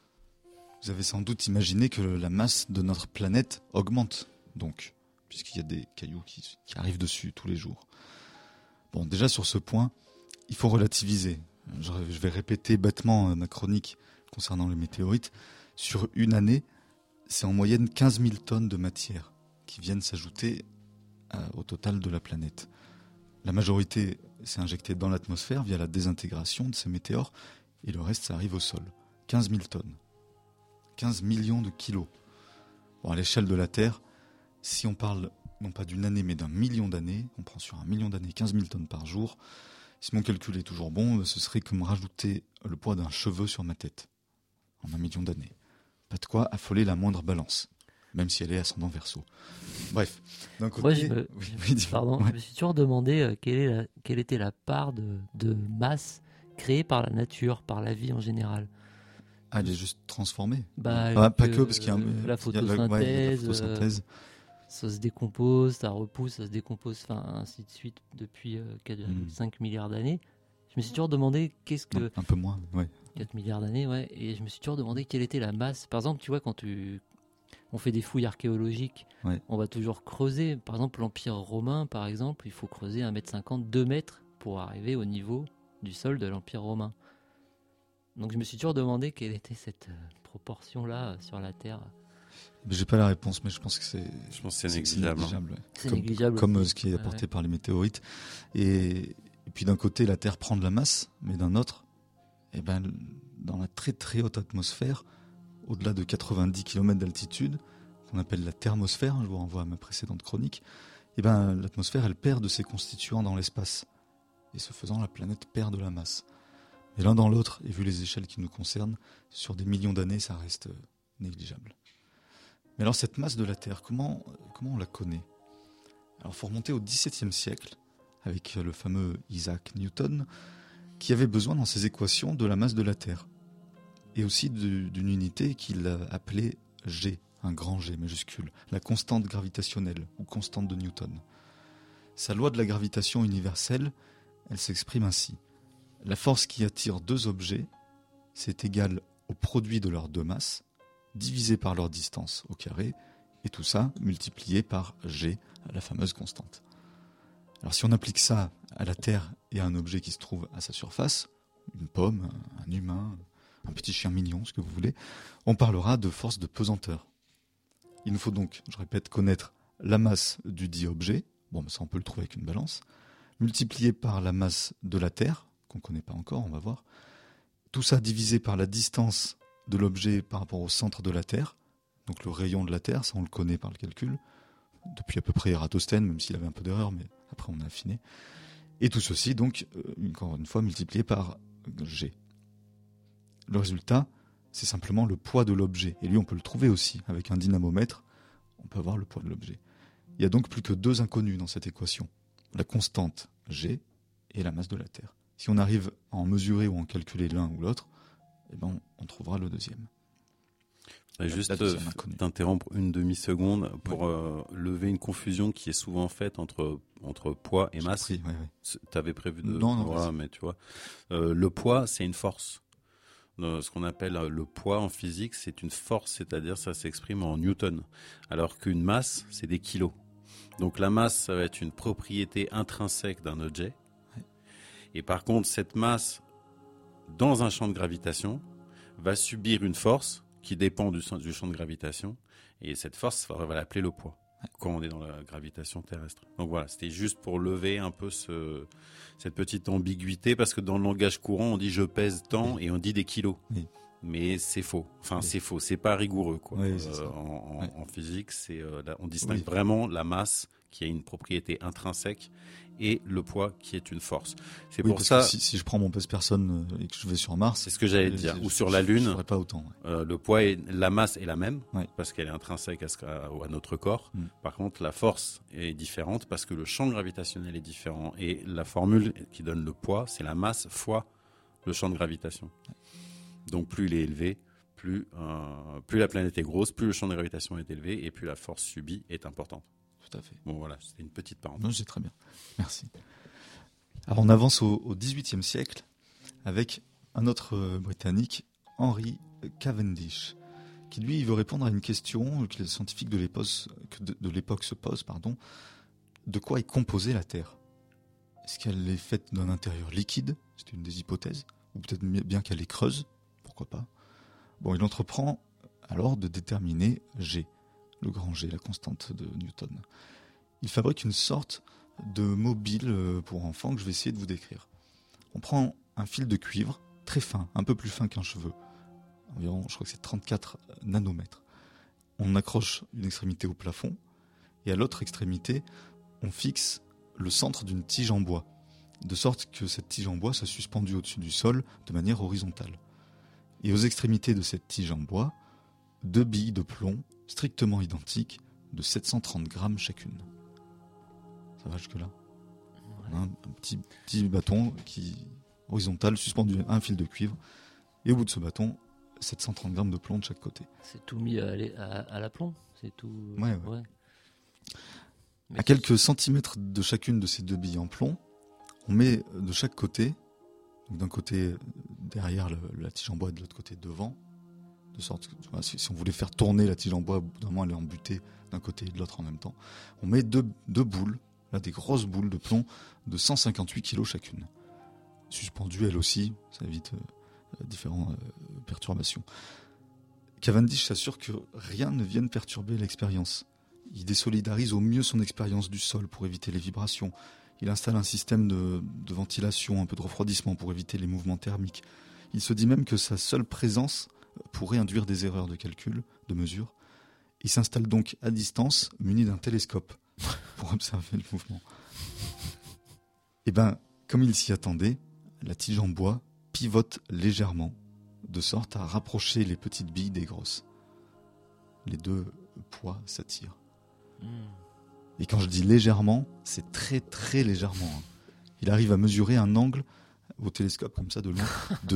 Vous avez sans doute imaginé que la masse de notre planète augmente, donc, puisqu'il y a des cailloux qui arrivent dessus tous les jours. Bon, déjà sur ce point, il faut relativiser. Je vais répéter bêtement ma chronique concernant les météorites. Sur une année, c'est en moyenne 15 000 tonnes de matière qui viennent s'ajouter au total de la planète. La majorité s'est injectée dans l'atmosphère via la désintégration de ces météores, et le reste, ça arrive au sol. 15 000 tonnes. 15 millions de kilos. Bon, à l'échelle de la Terre, si on parle non pas d'une année, mais d'un million d'années, on prend sur un million d'années 15 000 tonnes par jour, si mon calcul est toujours bon, ce serait comme rajouter le poids d'un cheveu sur ma tête, en un million d'années. Pas de quoi affoler la moindre balance. Même si elle est ascendant Verseau. Bref. D'un côté, moi, je me suis toujours demandé quelle était la part de masse créée par la nature, par la vie en général. Ah, elle est juste transformée. Pas que, parce qu'il y a la photosynthèse. La photosynthèse. Ça se décompose, ça repousse, ça se décompose, enfin ainsi de suite depuis 4,5 milliards d'années. Je me suis toujours demandé qu'est-ce que... Un peu moins, ouais. 4 milliards d'années, ouais. Et je me suis toujours demandé quelle était la masse. Par exemple, tu vois, quand on fait des fouilles archéologiques, ouais. On va toujours creuser. Par exemple, l'Empire romain, par exemple, il faut creuser 1,50 m, 2 mètres pour arriver au niveau du sol de l'Empire romain. Donc je me suis toujours demandé quelle était cette proportion-là sur la Terre. J'ai pas la réponse, mais je pense que c'est négligeable. C'est négligeable. Comme ce qui est apporté par les météorites. Et puis d'un côté, la Terre prend de la masse, mais d'un autre, dans la très très haute atmosphère, au-delà de 90 km d'altitude, qu'on appelle la thermosphère, je vous renvoie à ma précédente chronique, l'atmosphère, elle perd de ses constituants dans l'espace. Et ce faisant, la planète perd de la masse. Mais l'un dans l'autre, et vu les échelles qui nous concernent, sur des millions d'années, ça reste négligeable. Mais alors cette masse de la Terre, comment on la connaît? Alors il faut remonter au XVIIe siècle, avec le fameux Isaac Newton, qui avait besoin dans ses équations de la masse de la Terre. Et aussi d'une unité qu'il appelait G, un grand G majuscule, la constante gravitationnelle, ou constante de Newton. Sa loi de la gravitation universelle, elle s'exprime ainsi. La force qui attire deux objets, c'est égal au produit de leurs deux masses, divisé par leur distance au carré, et tout ça multiplié par G, la fameuse constante. Alors si on applique ça à la Terre et à un objet qui se trouve à sa surface, une pomme, un humain, un petit chien mignon, ce que vous voulez, on parlera de force de pesanteur. Il nous faut donc, je répète, connaître la masse du dit objet, ça on peut le trouver avec une balance, multiplié par la masse de la Terre, qu'on ne connaît pas encore, on va voir, tout ça divisé par la distance de l'objet par rapport au centre de la Terre, donc le rayon de la Terre, ça on le connaît par le calcul, depuis à peu près Ératosthène, même s'il avait un peu d'erreur, mais après on a affiné. Et tout ceci, donc, encore une fois, multiplié par G. Le résultat, c'est simplement le poids de l'objet. Et lui, on peut le trouver aussi. Avec un dynamomètre, on peut avoir le poids de l'objet. Il n'y a donc plus que deux inconnus dans cette équation. La constante G et la masse de la Terre. Si on arrive à en mesurer ou à en calculer l'un ou l'autre, on trouvera le deuxième. Juste t'interrompre une demi-seconde pour lever une confusion qui est souvent faite entre poids et masse. Oui. Tu avais prévu de... Non, voilà, mais tu vois. Le poids, c'est une force. Ce qu'on appelle le poids en physique, c'est une force, c'est-à-dire ça s'exprime en newton. Alors qu'une masse, c'est des kilos. Donc la masse, ça va être une propriété intrinsèque d'un objet. Ouais. Et par contre, cette masse dans un champ de gravitation, va subir une force qui dépend du champ de gravitation, et cette force, on va l'appeler le poids, quand on est dans la gravitation terrestre. Donc voilà, c'était juste pour lever un peu cette petite ambiguïté, parce que dans le langage courant, on dit « je pèse tant » et on dit des kilos. Oui. Mais c'est faux. Enfin, c'est faux. C'est pas rigoureux, quoi. Oui, en physique, on distingue vraiment la masse qui a une propriété intrinsèque et le poids qui est une force. C'est pour ça. Si je prends mon pèse-personne et que je vais sur Mars, c'est ce que j'allais dire. Ou sur la Lune, je ferais pas autant. Le poids la masse est la même parce qu'elle est intrinsèque à notre corps. Par contre, la force est différente parce que le champ gravitationnel est différent. Et la formule qui donne le poids, c'est la masse fois le champ de gravitation. Donc plus il est élevé, plus la planète est grosse, plus le champ de gravitation est élevé et plus la force subie est importante. Tout à fait. Bon voilà, c'était une petite parenthèse. Non, c'est très bien. Merci. Alors on avance au XVIIIe siècle avec un autre Britannique, Henry Cavendish, qui lui veut répondre à une question que les scientifiques de l'époque se posent. De quoi est composée la Terre ? Est-ce qu'elle est faite d'un intérieur liquide ? C'était une des hypothèses. Ou peut-être bien qu'elle est creuse. Pourquoi pas ? Bon, il entreprend alors de déterminer G, le grand G, la constante de Newton. Il fabrique une sorte de mobile pour enfants que je vais essayer de vous décrire. On prend un fil de cuivre, très fin, un peu plus fin qu'un cheveu, environ, je crois que c'est 34 nanomètres. On accroche une extrémité au plafond, et à l'autre extrémité, on fixe le centre d'une tige en bois, de sorte que cette tige en bois soit suspendue au-dessus du sol de manière horizontale. Et aux extrémités de cette tige en bois, 2 billes de plomb strictement identiques de 730 grammes chacune. Ça va jusque-là ? Un petit bâton horizontal suspendu à un fil de cuivre, et au bout de ce bâton, 730 grammes de plomb de chaque côté. C'est tout mis à l'aplomb ? C'est tout. Ouais. À quelques centimètres de chacune de ces 2 billes en plomb, on met de chaque côté, donc d'un côté derrière la tige en bois et de l'autre côté devant, de sorte que si on voulait faire tourner la tige en bois, au bout d'un moment elle est embutée d'un côté et de l'autre en même temps. On met deux boules, là, des grosses boules de plomb de 158 kg chacune, suspendues elles aussi, ça évite différentes perturbations. Cavendish s'assure que rien ne vienne perturber l'expérience. Il désolidarise au mieux son expérience du sol pour éviter les vibrations. Il installe un système de ventilation, un peu de refroidissement pour éviter les mouvements thermiques. Il se dit même que sa seule présence pourrait induire des erreurs de calcul, de mesure. Il s'installe donc à distance, muni d'un télescope, pour observer le mouvement. Et comme il s'y attendait, la tige en bois pivote légèrement, de sorte à rapprocher les petites billes des grosses. Les 2 poids s'attirent. Et quand je dis légèrement, c'est très très légèrement. Il arrive à mesurer un angle au télescope comme ça de loin de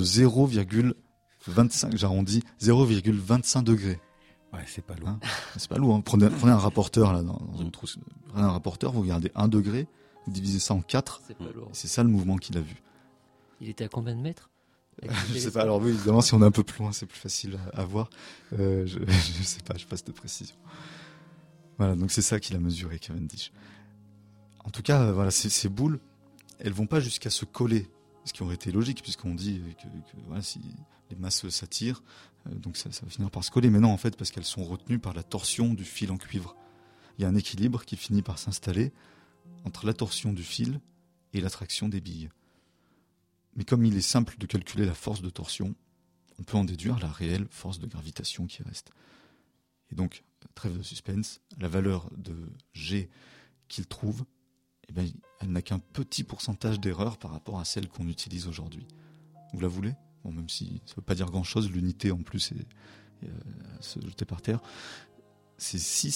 0,25, j'arrondis, 0,25 degrés. Ouais, c'est pas lourd. C'est pas lourd. Prenez un rapporteur là, dans une trousse. Prenez un rapporteur, vous regardez 1 degré, vous divisez ça en 4. C'est pas lourd. C'est ça le mouvement qu'il a vu. Il était à combien de mètres ? Je sais pas. Alors oui, évidemment, si on est un peu plus loin, c'est plus facile à voir. Je sais pas, je passe de précision. Voilà, donc c'est ça qu'il a mesuré, Cavendish. En tout cas, voilà, ces boules, elles vont pas jusqu'à se coller, ce qui aurait été logique, puisqu'on dit que voilà, si les masses s'attirent, donc ça va finir par se coller. Mais non, en fait, parce qu'elles sont retenues par la torsion du fil en cuivre. Il y a un équilibre qui finit par s'installer entre la torsion du fil et l'attraction des billes. Mais comme il est simple de calculer la force de torsion, on peut en déduire la réelle force de gravitation qui reste. Et donc, trêve de suspense, la valeur de G qu'il trouve, elle n'a qu'un petit pourcentage d'erreur par rapport à celle qu'on utilise aujourd'hui. Vous la voulez ? Bon, même si ça ne veut pas dire grand-chose, l'unité en plus est se jeter par terre. C'est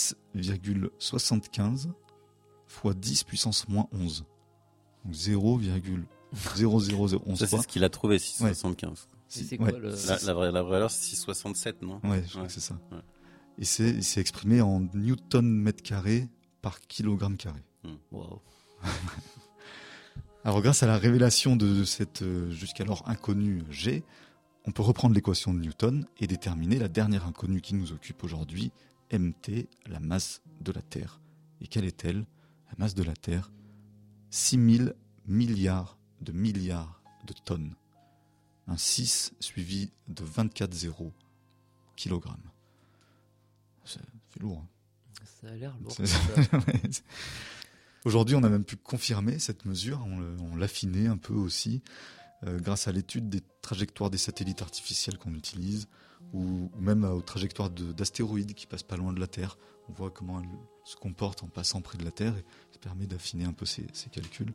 6,75 fois 10 puissance moins 11. Donc 0,0011. Ça, c'est ce qu'il a trouvé, 6,75. Ouais. C'est quoi la vraie valeur, c'est 6,67, non ? Ouais, je crois que c'est ça. Ouais. Et c'est exprimé en newton mètre carré par kilogramme carré. Wow. Alors, grâce à la révélation de cette jusqu'alors inconnue G, on peut reprendre l'équation de Newton et déterminer la dernière inconnue qui nous occupe aujourd'hui, MT, la masse de la Terre. Et quelle est-elle ? La masse de la Terre, 6 000 milliards de tonnes. un 6 suivi de 24 zéros kilogrammes. C'est lourd. Hein. Ça a l'air lourd. Aujourd'hui, on a même pu confirmer cette mesure, on l'affinait un peu aussi, grâce à l'étude des trajectoires des satellites artificiels qu'on utilise, ou même aux trajectoires d'astéroïdes qui passent pas loin de la Terre. On voit comment elles se comportent en passant près de la Terre, et ça permet d'affiner un peu ces calculs.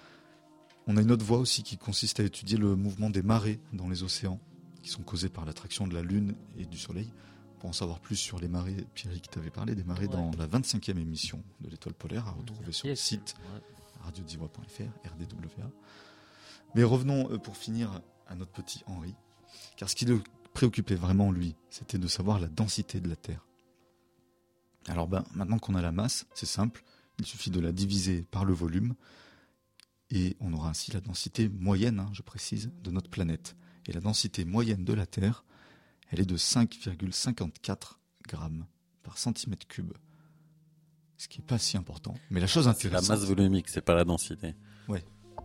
On a une autre voie aussi qui consiste à étudier le mouvement des marées dans les océans, qui sont causées par l'attraction de la Lune et du Soleil. Pour en savoir plus sur les marées, Pierre-Yves t'avait parlé des marées dans la 25e émission de l'Étoile polaire, à retrouver sur le site radiodivois.fr, RDWA. Mais revenons pour finir à notre petit Henri, car ce qui le préoccupait vraiment, lui, c'était de savoir la densité de la Terre. Alors maintenant qu'on a la masse, c'est simple, il suffit de la diviser par le volume, et on aura ainsi la densité moyenne, je précise, de notre planète. Et la densité moyenne de la Terre, elle est de 5,54 grammes par centimètre cube. Ce qui n'est pas si important. Mais la chose intéressante... C'est la masse volumique, c'est pas la densité. Ouais.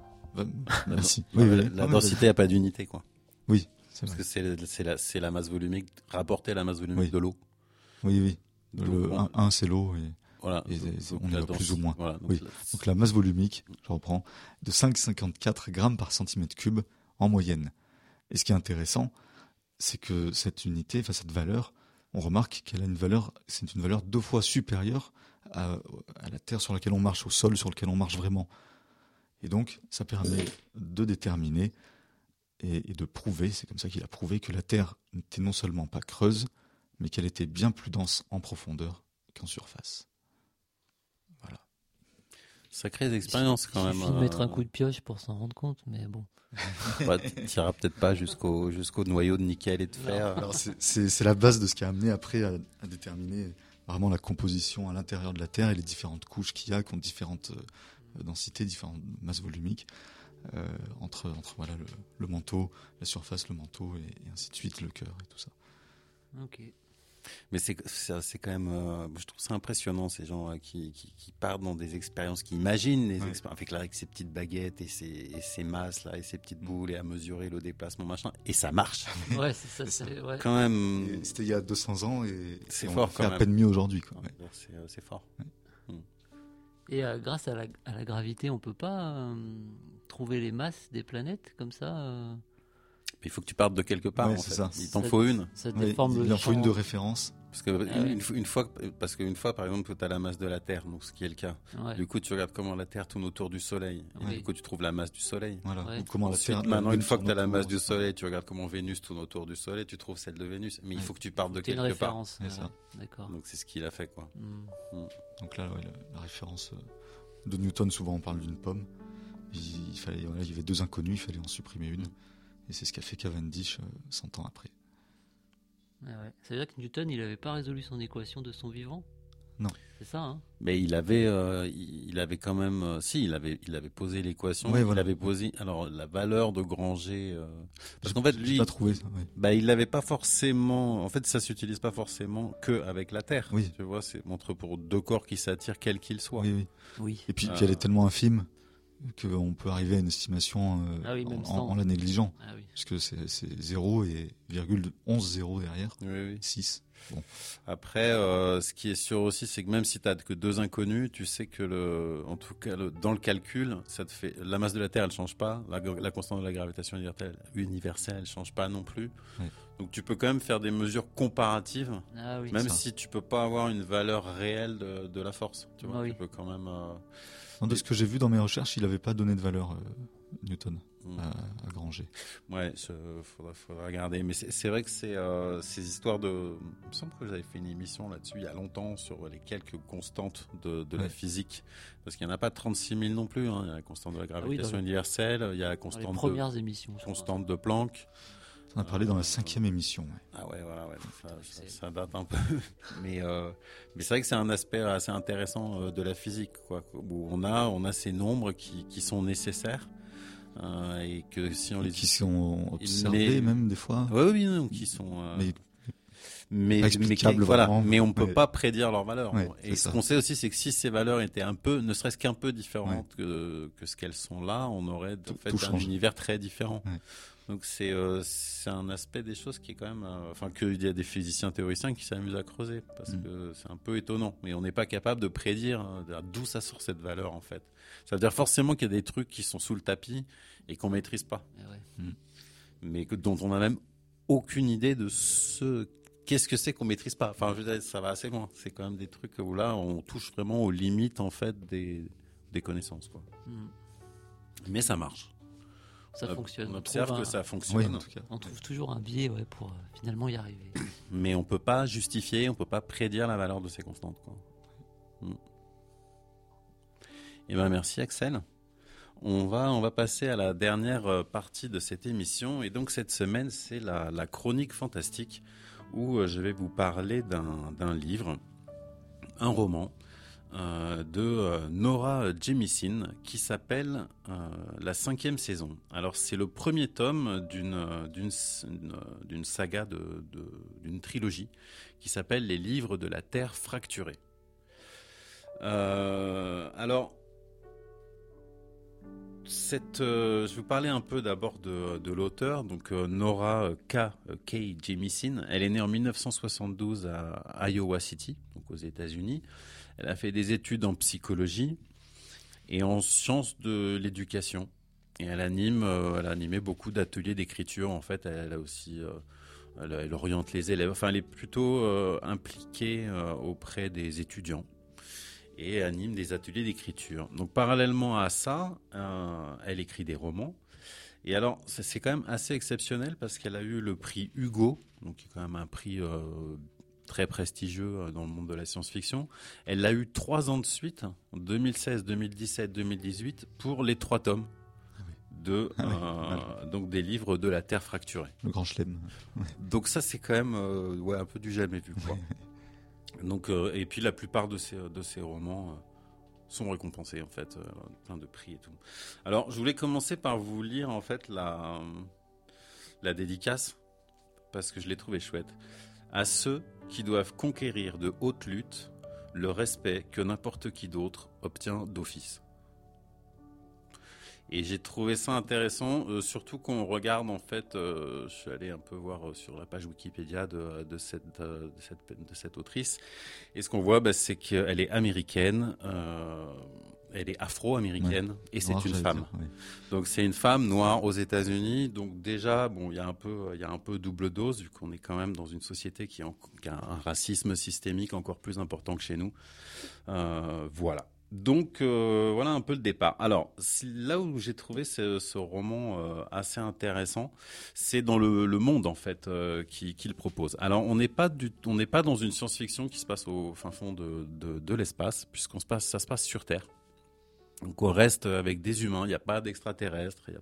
Merci. La densité n'a pas d'unité, quoi. Oui, c'est vrai. Parce que c'est la masse volumique rapportée à la masse volumique de l'eau. Oui. Le 1, c'est l'eau. Voilà. Et on y va plus ou moins. Voilà, donc la masse volumique, je reprends, de 5,54 grammes par centimètre cube en moyenne. Et ce qui est intéressant, c'est que cette unité, cette valeur, on remarque qu'elle a une valeur, c'est une valeur 2 fois supérieure à la Terre sur laquelle on marche, au sol sur lequel on marche vraiment. Et donc, ça permet de déterminer et de prouver, c'est comme ça qu'il a prouvé que la Terre n'était non seulement pas creuse, mais qu'elle était bien plus dense en profondeur qu'en surface. Voilà. Sacrées expériences quand même. Il faut mettre un coup de pioche pour s'en rendre compte, mais bon. Tu n'iras peut-être pas jusqu'au noyau de nickel et de fer. Alors c'est la base de ce qui a amené après à déterminer vraiment la composition à l'intérieur de la Terre et les différentes couches qu'il y a, qui ont différentes densités, différentes masses volumiques, entre le manteau, la surface, le manteau et ainsi de suite, le cœur et tout ça. Ok. Mais c'est quand même, je trouve ça impressionnant, ces gens qui partent dans des expériences, qui imaginent des expériences avec ces petites baguettes et ces masses là et ces petites boules et à mesurer le déplacement machin, et ça marche. Ouais, c'est ça. Ouais. Quand même. C'était il y a 200 ans et c'est on fort fait quand à même. peine mieux aujourd'hui, quoi. Ouais. C'est fort. Ouais. Et grâce à la gravité, on peut pas trouver les masses des planètes comme ça. Il faut que tu partes de quelque part. Ouais, en c'est fait. ça. Il t'en faut une. Ça déforme il en faut une de référence. Parce qu'une fois, par exemple, tu as la masse de la Terre, donc ce qui est le cas. Ouais. Du coup, tu regardes comment la Terre tourne autour du Soleil. Et du coup, tu trouves la masse du Soleil. Voilà. Ouais. Ou comment Ensuite, la Terre. maintenant, une fois que tu as la masse du Soleil, tu regardes comment Vénus tourne autour du Soleil, tu trouves celle de Vénus. Mais il faut que tu partes de une quelque référence. part. C'est ça. D'accord. Donc c'est ce qu'il a fait, quoi. Donc là, la référence de Newton, souvent on parle d'une pomme. Il y avait 2 inconnus, il fallait en supprimer une. Et c'est ce qu'a fait Cavendish 100 ans après. Ouais. Ça veut dire que Newton, il n'avait pas résolu son équation de son vivant ? Non. C'est ça, hein ? Mais il avait quand même, il avait posé l'équation. Ouais, il voilà. avait posé, alors la valeur de Granger, parce qu'en fait lui, j'ai pas trouvé ça. Ouais. il l'avait pas forcément. En fait, ça s'utilise pas forcément que avec la Terre. Oui. Tu vois, c'est montre pour 2 corps qui s'attirent, quels qu'ils soient. Oui. Et puis elle est tellement infime qu'on peut arriver à une estimation en la négligeant. Puisque c'est 0 et 0,11 derrière. Oui. 6. Bon. Après, ce qui est sûr aussi, c'est que même si tu n'as que 2 inconnus, tu sais que dans le calcul, ça te fait la masse de la Terre, elle change pas, la constante de la gravitation universelle, elle change pas non plus. Oui. Donc tu peux quand même faire des mesures comparatives, même ça. si tu peux pas avoir une valeur réelle de la force. Tu vois, tu peux quand même. De ce que j'ai vu dans mes recherches, il n'avait pas donné de valeur Newton à Granger. Ouais, faudra regarder. Mais c'est vrai que ces histoires de. Il me semble que j'avais fait une émission là-dessus il y a longtemps sur les quelques constantes de la physique. Parce qu'il n'y en a pas 36 000 non plus. Hein. Il y a la constante de la gravitation universelle, il y a la constante constante de Planck. On a parlé dans la 5e émission. Ouais. Ah ouais, voilà, ça date un peu. Mais c'est vrai que c'est un aspect assez intéressant de la physique, quoi, où on a ces nombres qui sont nécessaires et que si on qui sont observés même des fois. Oui, non, qui sont. Mais on ne peut pas prédire leur valeur. Ouais, et ce qu'on sait aussi, c'est que si ces valeurs étaient ne serait-ce qu'un peu différentes que ce qu'elles sont là, on aurait un univers très différent. Ouais. Donc c'est un aspect des choses qui est quand même, qu'il y a des physiciens théoriciens qui s'amusent à creuser parce que c'est un peu étonnant. Mais on n'est pas capable de prédire d'où ça sort cette valeur en fait. Ça veut dire forcément qu'il y a des trucs qui sont sous le tapis et qu'on maîtrise pas, mais dont on n'a même aucune idée de qu'est-ce que c'est qu'on maîtrise pas. Enfin, je veux dire, ça va assez loin. C'est quand même des trucs où là, on touche vraiment aux limites en fait des connaissances, quoi. Mais ça marche. Ça fonctionne. On observe que ça fonctionne. Oui, en tout cas. On trouve toujours un biais pour finalement y arriver. Mais on peut pas justifier, on peut pas prédire la valeur de ces constantes, quoi. Et ben merci Axel. On va passer à la dernière partie de cette émission. Et donc cette semaine, c'est la chronique fantastique où je vais vous parler d'un livre, un roman de Nora Jemisin qui s'appelle La 5e saison. Alors c'est le premier tome d'une saga, d'une trilogie qui s'appelle Les livres de la Terre fracturée. Alors je vais vous parler un peu d'abord de l'auteur, donc Nora K. Jemisin. Elle est née en 1972 à Iowa City, donc aux États-Unis. Elle a fait des études en psychologie et en sciences de l'éducation. Et elle a animé beaucoup d'ateliers d'écriture. En fait, elle a aussi, elle oriente les élèves. Enfin, elle est plutôt impliquée auprès des étudiants et anime des ateliers d'écriture. Donc, parallèlement à ça, elle écrit des romans. Et alors, c'est quand même assez exceptionnel parce qu'elle a eu le prix Hugo, donc qui est quand même un prix très prestigieux dans le monde de la science-fiction. Elle l'a eu 3 ans de suite, en 2016, 2017, 2018, pour les 3 tomes donc des livres de la Terre fracturée. Le grand chelem. Donc ça, c'est quand même un peu du jamais vu, quoi. Donc, et puis la plupart de ces romans sont récompensés, en fait, plein de prix et tout. Alors, je voulais commencer par vous lire, en fait, la dédicace, parce que je l'ai trouvé chouette. À ceux qui doivent conquérir de haute lutte le respect que n'importe qui d'autre obtient d'office. Et j'ai trouvé ça intéressant, surtout quand on regarde, en fait, je suis allé un peu voir sur la page Wikipédia de cette autrice, et ce qu'on voit, c'est qu'elle est américaine, elle est afro-américaine, et c'est une femme. Oui. Donc c'est une femme noire aux États-Unis. Donc déjà, il y a un peu double dose, vu qu'on est quand même dans une société qui a un racisme systémique encore plus important que chez nous. Voilà. Donc voilà un peu le départ. Alors là où j'ai trouvé ce roman assez intéressant, c'est dans le monde en fait qu'il propose. Alors on n'est pas dans une science-fiction qui se passe au fin fond de l'espace, ça se passe sur Terre. Donc on reste avec des humains, il n'y a pas d'extraterrestres, il y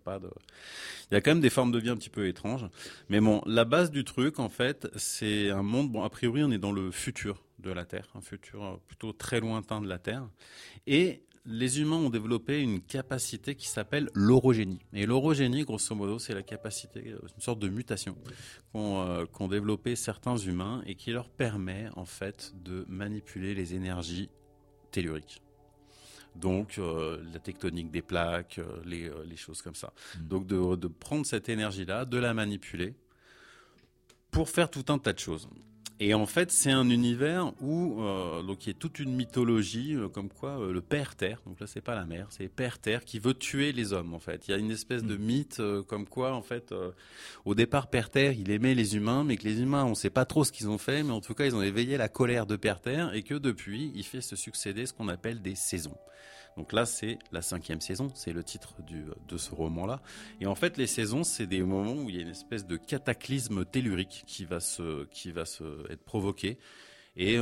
a quand même des formes de vie un petit peu étranges. Mais bon, la base du truc en fait, c'est un monde, a priori on est dans le futur de la Terre, un futur plutôt très lointain de la Terre. Et les humains ont développé une capacité qui s'appelle l'orogénie. Et l'orogénie, grosso modo, c'est la capacité, une sorte de mutation qu'ont développé certains humains et qui leur permet en fait de manipuler les énergies telluriques. Donc la tectonique des plaques, les choses comme ça. Donc de prendre cette énergie-là, de la manipuler pour faire tout un tas de choses. Et en fait, c'est un univers où donc il y a toute une mythologie comme quoi le Père Terre, donc là c'est pas la mère, c'est Père Terre qui veut tuer les hommes en fait. Il y a une espèce de mythe comme quoi en fait au départ Père Terre, il aimait les humains, mais que les humains, on sait pas trop ce qu'ils ont fait, mais en tout cas, ils ont éveillé la colère de Père Terre et que depuis, il fait se succéder ce qu'on appelle des saisons. Donc là, c'est la 5e saison, c'est le titre de ce roman-là. Et en fait, les saisons, c'est des moments où il y a une espèce de cataclysme tellurique qui va être provoqué. Et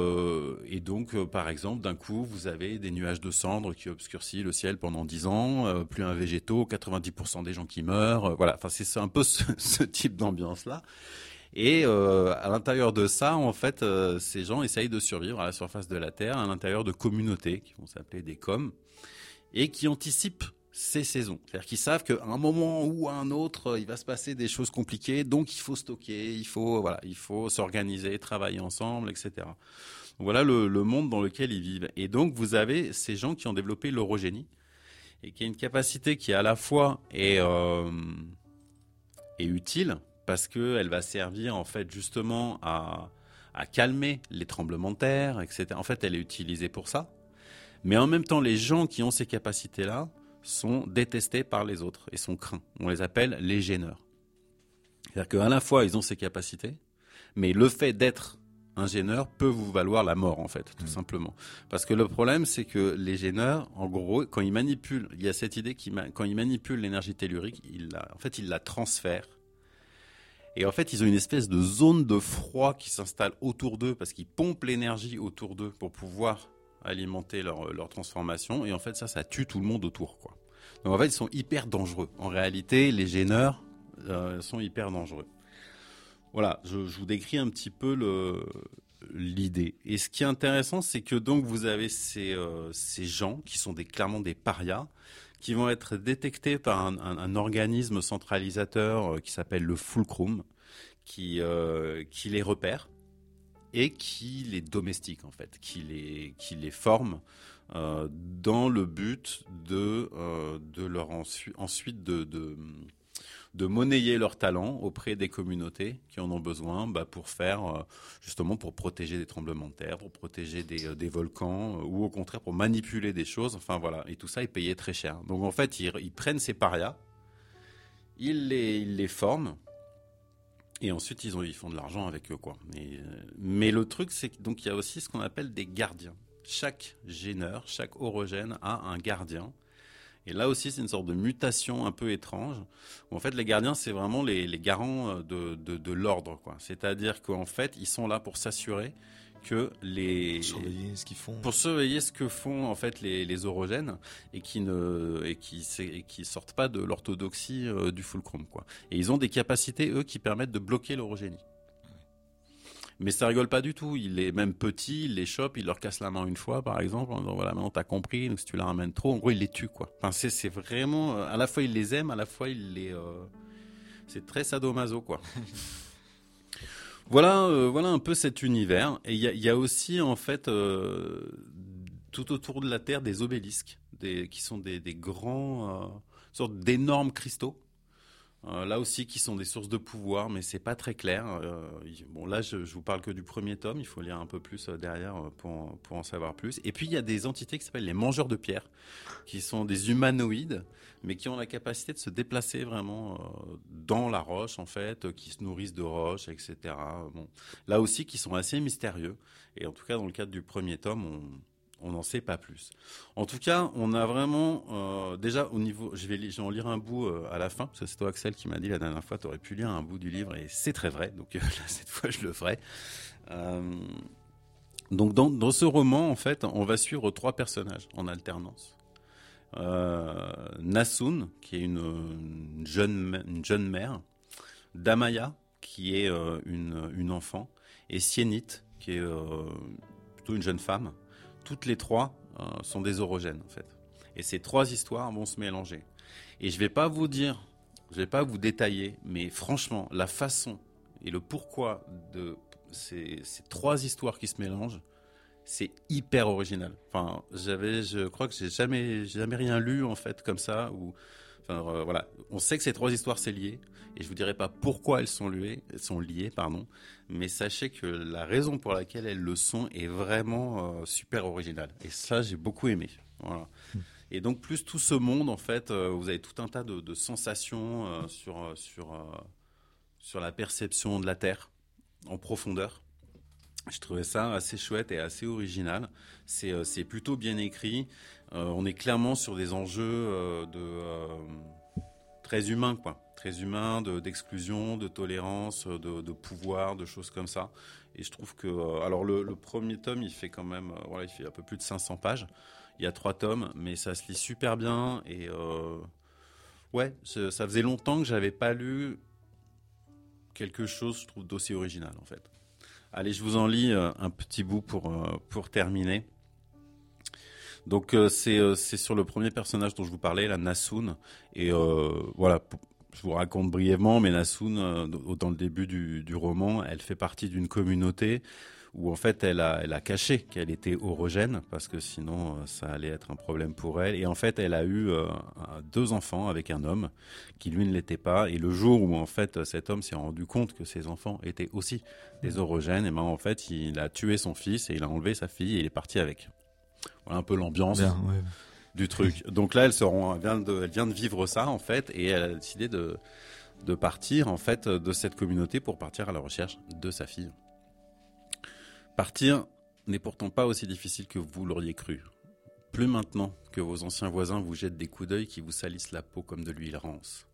donc, par exemple, d'un coup, vous avez des nuages de cendres qui obscurcissent le ciel pendant 10 ans, plus un végétaux, 90% des gens qui meurent. Voilà, enfin, c'est un peu ce type d'ambiance-là. Et à l'intérieur de ça, en fait, ces gens essayent de survivre à la surface de la Terre, à l'intérieur de communautés qui vont s'appeler des coms, et qui anticipent ces saisons. C'est-à-dire qu'ils savent qu'à un moment ou à un autre, il va se passer des choses compliquées, donc il faut stocker, il faut s'organiser, travailler ensemble, etc. Donc voilà le monde dans lequel ils vivent. Et donc vous avez ces gens qui ont développé l'orogénie, et qui a une capacité qui à la fois est est utile parce qu'elle va servir en fait justement à calmer les tremblements de terre, etc. En fait, elle est utilisée pour ça. Mais en même temps, les gens qui ont ces capacités-là sont détestés par les autres et sont craints. On les appelle les gêneurs. C'est-à-dire qu'à la fois, ils ont ces capacités, mais le fait d'être un gêneur peut vous valoir la mort, en fait, tout simplement. Parce que le problème, c'est que les gêneurs, en gros, quand ils manipulent, il y a cette idée quand ils manipulent l'énergie tellurique, ils la transfèrent. Et en fait, ils ont une espèce de zone de froid qui s'installe autour d'eux parce qu'ils pompent l'énergie autour d'eux pour pouvoir alimenter leur transformation. Et en fait, ça tue tout le monde autour, quoi. Donc en fait, ils sont hyper dangereux. En réalité, les gêneurs sont hyper dangereux. Voilà, je vous décris un petit peu l'idée. Et ce qui est intéressant, c'est que donc vous avez ces gens qui sont clairement des parias, qui vont être détectés par un organisme centralisateur qui s'appelle le Fulcrum, qui les repère et qui les domestique en fait, qui les forme dans le but de leur ensuite de monnayer leurs talents auprès des communautés qui en ont besoin pour faire justement pour protéger des tremblements de terre, pour protéger des volcans ou au contraire pour manipuler des choses. Enfin voilà, et tout ça est payé très cher. Donc en fait, ils prennent ces parias, ils les forment et ensuite ils font de l'argent avec eux, quoi. Mais le truc, c'est que donc il y a aussi ce qu'on appelle des gardiens. Chaque gêneur, chaque orogène a un gardien. Et là aussi, c'est une sorte de mutation un peu étrange. Où en fait, les gardiens, c'est vraiment les garants de l'ordre, quoi. C'est-à-dire qu'en fait, ils sont là pour s'assurer que surveiller ce qu'ils font. Pour surveiller ce que font en fait les orogènes et qui sortent pas de l'orthodoxie du fulcrum, quoi. Et ils ont des capacités, eux, qui permettent de bloquer l'orogénie. Mais ça rigole pas du tout. Il est même petit, il les chope, il leur casse la main une fois, par exemple. En disant, voilà, maintenant t'as compris. Donc si tu la ramènes trop, en gros, il les tue, quoi. Enfin, c'est vraiment, à la fois il les aime, à la fois c'est très sadomaso, quoi. Voilà un peu cet univers. Et il y a aussi en fait tout autour de la Terre des obélisques, qui sont des grands sortes d'énormes cristaux. Là aussi, qui sont des sources de pouvoir, mais c'est pas très clair. Bon, là, je vous parle que du premier tome. Il faut lire un peu plus derrière pour en savoir plus. Et puis, il y a des entités qui s'appellent les mangeurs de pierre, qui sont des humanoïdes, mais qui ont la capacité de se déplacer vraiment dans la roche, en fait, qui se nourrissent de roches, etc. Bon, là aussi, qui sont assez mystérieux. Et en tout cas, dans le cadre du premier tome, on n'en sait pas plus. En tout cas, on a vraiment déjà au niveau. Je vais en lire un bout à la fin, parce que c'est toi, Axel, qui m'a dit la dernière fois, tu aurais pu lire un bout du livre, et c'est très vrai. Donc là, cette fois, je le ferai. Donc dans ce roman, en fait, on va suivre 3 personnages en alternance. Nassoun, qui est une jeune mère, Damaya, qui est une enfant, et Sienite, qui est plutôt une jeune femme. Toutes les 3 sont des orogènes, en fait. Et ces 3 histoires vont se mélanger. Et je vais pas vous détailler, mais franchement, la façon et le pourquoi de ces 3 histoires qui se mélangent, c'est hyper original. Enfin, je crois que j'ai jamais rien lu, en fait, comme ça, voilà. On sait que ces 3 histoires, c'est lié. Et je vous dirai pas pourquoi elles sont liées, mais sachez que la raison pour laquelle elles le sont est vraiment super originale. Et ça, j'ai beaucoup aimé. Voilà. Et donc, plus tout ce monde, en fait, vous avez tout un tas de sensations sur la perception de la Terre en profondeur. Je trouvais ça assez chouette et assez original. C'est plutôt bien écrit. On est clairement sur des enjeux très humains, quoi. Très humain, d'exclusion, de tolérance, de pouvoir, de choses comme ça. Et je trouve que... alors le premier tome, il fait quand même... il fait un peu plus de 500 pages. Il y a 3 tomes, mais ça se lit super bien. Et ça faisait longtemps que j'avais pas lu quelque chose, je trouve, d'aussi original, en fait. Allez, je vous en lis un petit bout pour terminer. Donc c'est sur le premier personnage dont je vous parlais, la Nassoun. Et voilà... Je vous raconte brièvement, mais Nassoun, dans le début du roman, elle fait partie d'une communauté où en fait elle a caché qu'elle était orogène parce que sinon ça allait être un problème pour elle. Et en fait elle a eu 2 enfants avec un homme qui lui ne l'était pas. Et le jour où en fait cet homme s'est rendu compte que ses enfants étaient aussi des orogènes, et ben en fait il a tué son fils et il a enlevé sa fille et il est parti avec. Voilà un peu l'ambiance du truc. Donc là elle vient de vivre ça en fait, et elle a décidé de partir en fait de cette communauté pour partir à la recherche de sa fille. Partir n'est pourtant pas aussi difficile que vous l'auriez cru. Plus maintenant que vos anciens voisins vous jettent des coups d'œil qui vous salissent la peau comme de l'huile rance.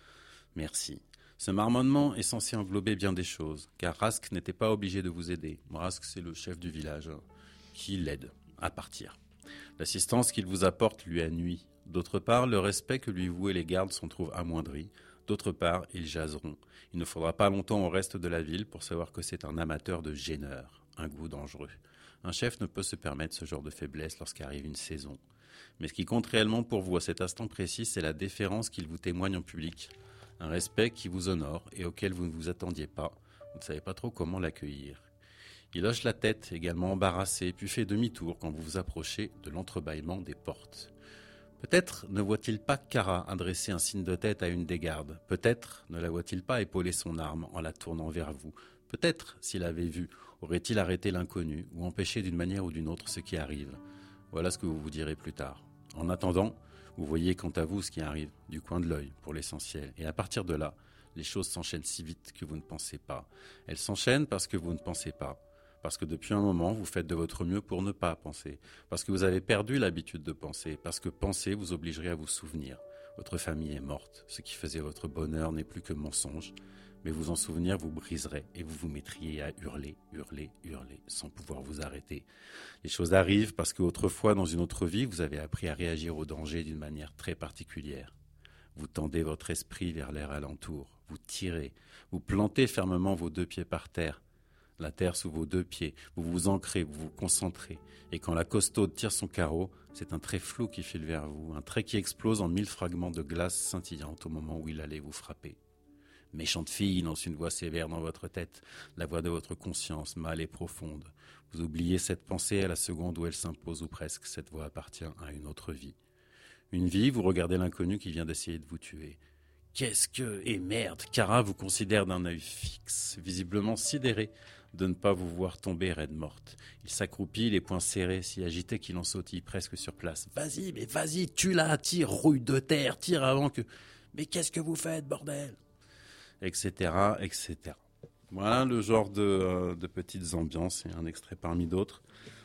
Merci. Ce marmonnement est censé englober bien des choses, car Rask n'était pas obligé de vous aider. Rask, c'est le chef du village qui l'aide à partir. L'assistance qu'il vous apporte lui a nui. D'autre part, le respect que lui vouaient les gardes s'en trouve amoindri. D'autre part, ils jaseront. Il ne faudra pas longtemps au reste de la ville pour savoir que c'est un amateur de gêneurs. Un goût dangereux. Un chef ne peut se permettre ce genre de faiblesse lorsqu'arrive une saison. Mais ce qui compte réellement pour vous à cet instant précis, c'est la déférence qu'il vous témoigne en public. Un respect qui vous honore et auquel vous ne vous attendiez pas. Vous ne savez pas trop comment l'accueillir. Il hoche la tête, également embarrassé, puis fait demi-tour quand vous vous approchez de l'entrebâillement des portes. Peut-être ne voit-il pas Kara adresser un signe de tête à une des gardes. Peut-être ne la voit-il pas épauler son arme en la tournant vers vous. Peut-être, s'il avait vu, aurait-il arrêté l'inconnu ou empêché d'une manière ou d'une autre ce qui arrive. Voilà ce que vous vous direz plus tard. En attendant, vous voyez quant à vous ce qui arrive, du coin de l'œil pour l'essentiel. Et à partir de là, les choses s'enchaînent si vite que vous ne pensez pas. Elles s'enchaînent parce que vous ne pensez pas. Parce que depuis un moment, vous faites de votre mieux pour ne pas penser. Parce que vous avez perdu l'habitude de penser. Parce que penser vous obligerait à vous souvenir. Votre famille est morte. Ce qui faisait votre bonheur n'est plus que mensonge. Mais vous en souvenir vous briserait et vous vous mettriez à hurler, hurler, hurler, sans pouvoir vous arrêter. Les choses arrivent parce qu'autrefois, dans une autre vie, vous avez appris à réagir au danger d'une manière très particulière. Vous tendez votre esprit vers l'air alentour. Vous tirez. Vous plantez fermement vos 2 pieds par terre. La terre sous vos 2 pieds, vous vous ancrez, vous vous concentrez. Et quand la costaude tire son carreau, c'est un trait flou qui file vers vous, un trait qui explose en 1000 fragments de glace scintillantes au moment où il allait vous frapper. Méchante fille, lance une voix sévère dans votre tête, la voix de votre conscience, mâle et profonde. Vous oubliez cette pensée à la seconde où elle s'impose, ou presque, cette voix appartient à une autre vie. Une vie, vous regardez l'inconnu qui vient d'essayer de vous tuer. Qu'est-ce que... Et merde, Kara vous considère d'un œil fixe, visiblement sidéré de ne pas vous voir tomber raide morte. Il s'accroupit, les poings serrés, si agité qu'il en sautille presque sur place. Vas-y, mais vas-y, tue-la, tire, rouille de terre, tire avant que... Mais qu'est-ce que vous faites, bordel ? Etc., etc. Voilà le genre de petites ambiances, et un extrait parmi d'autres.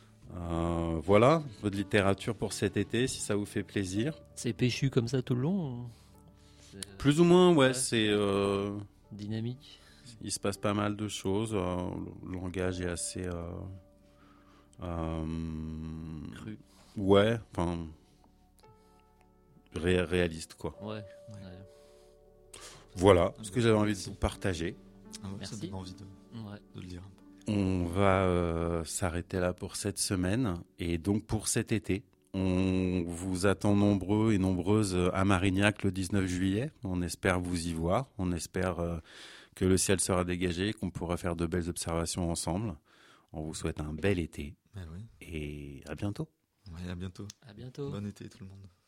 Voilà, votre littérature pour cet été, si ça vous fait plaisir. C'est péchu comme ça tout le long. Plus ou moins, ouais. Ouais. C'est Dynamique. il se passe pas mal de choses. Le langage est assez Cru. ouais, enfin réaliste quoi. Ouais. Voilà ce que j'avais envie de vous partager. Ah ouais, ça Merci. donne envie de le lire un peu. On va s'arrêter là pour cette semaine, et donc pour cet été. On vous attend nombreux et nombreuses à Marignac le 19 juillet. On espère vous y voir. On espère que le ciel sera dégagé, qu'on pourra faire de belles observations ensemble. On vous souhaite un bel été Ouais, oui. et à bientôt. Ouais, à bientôt. À bientôt. Bon été tout le monde.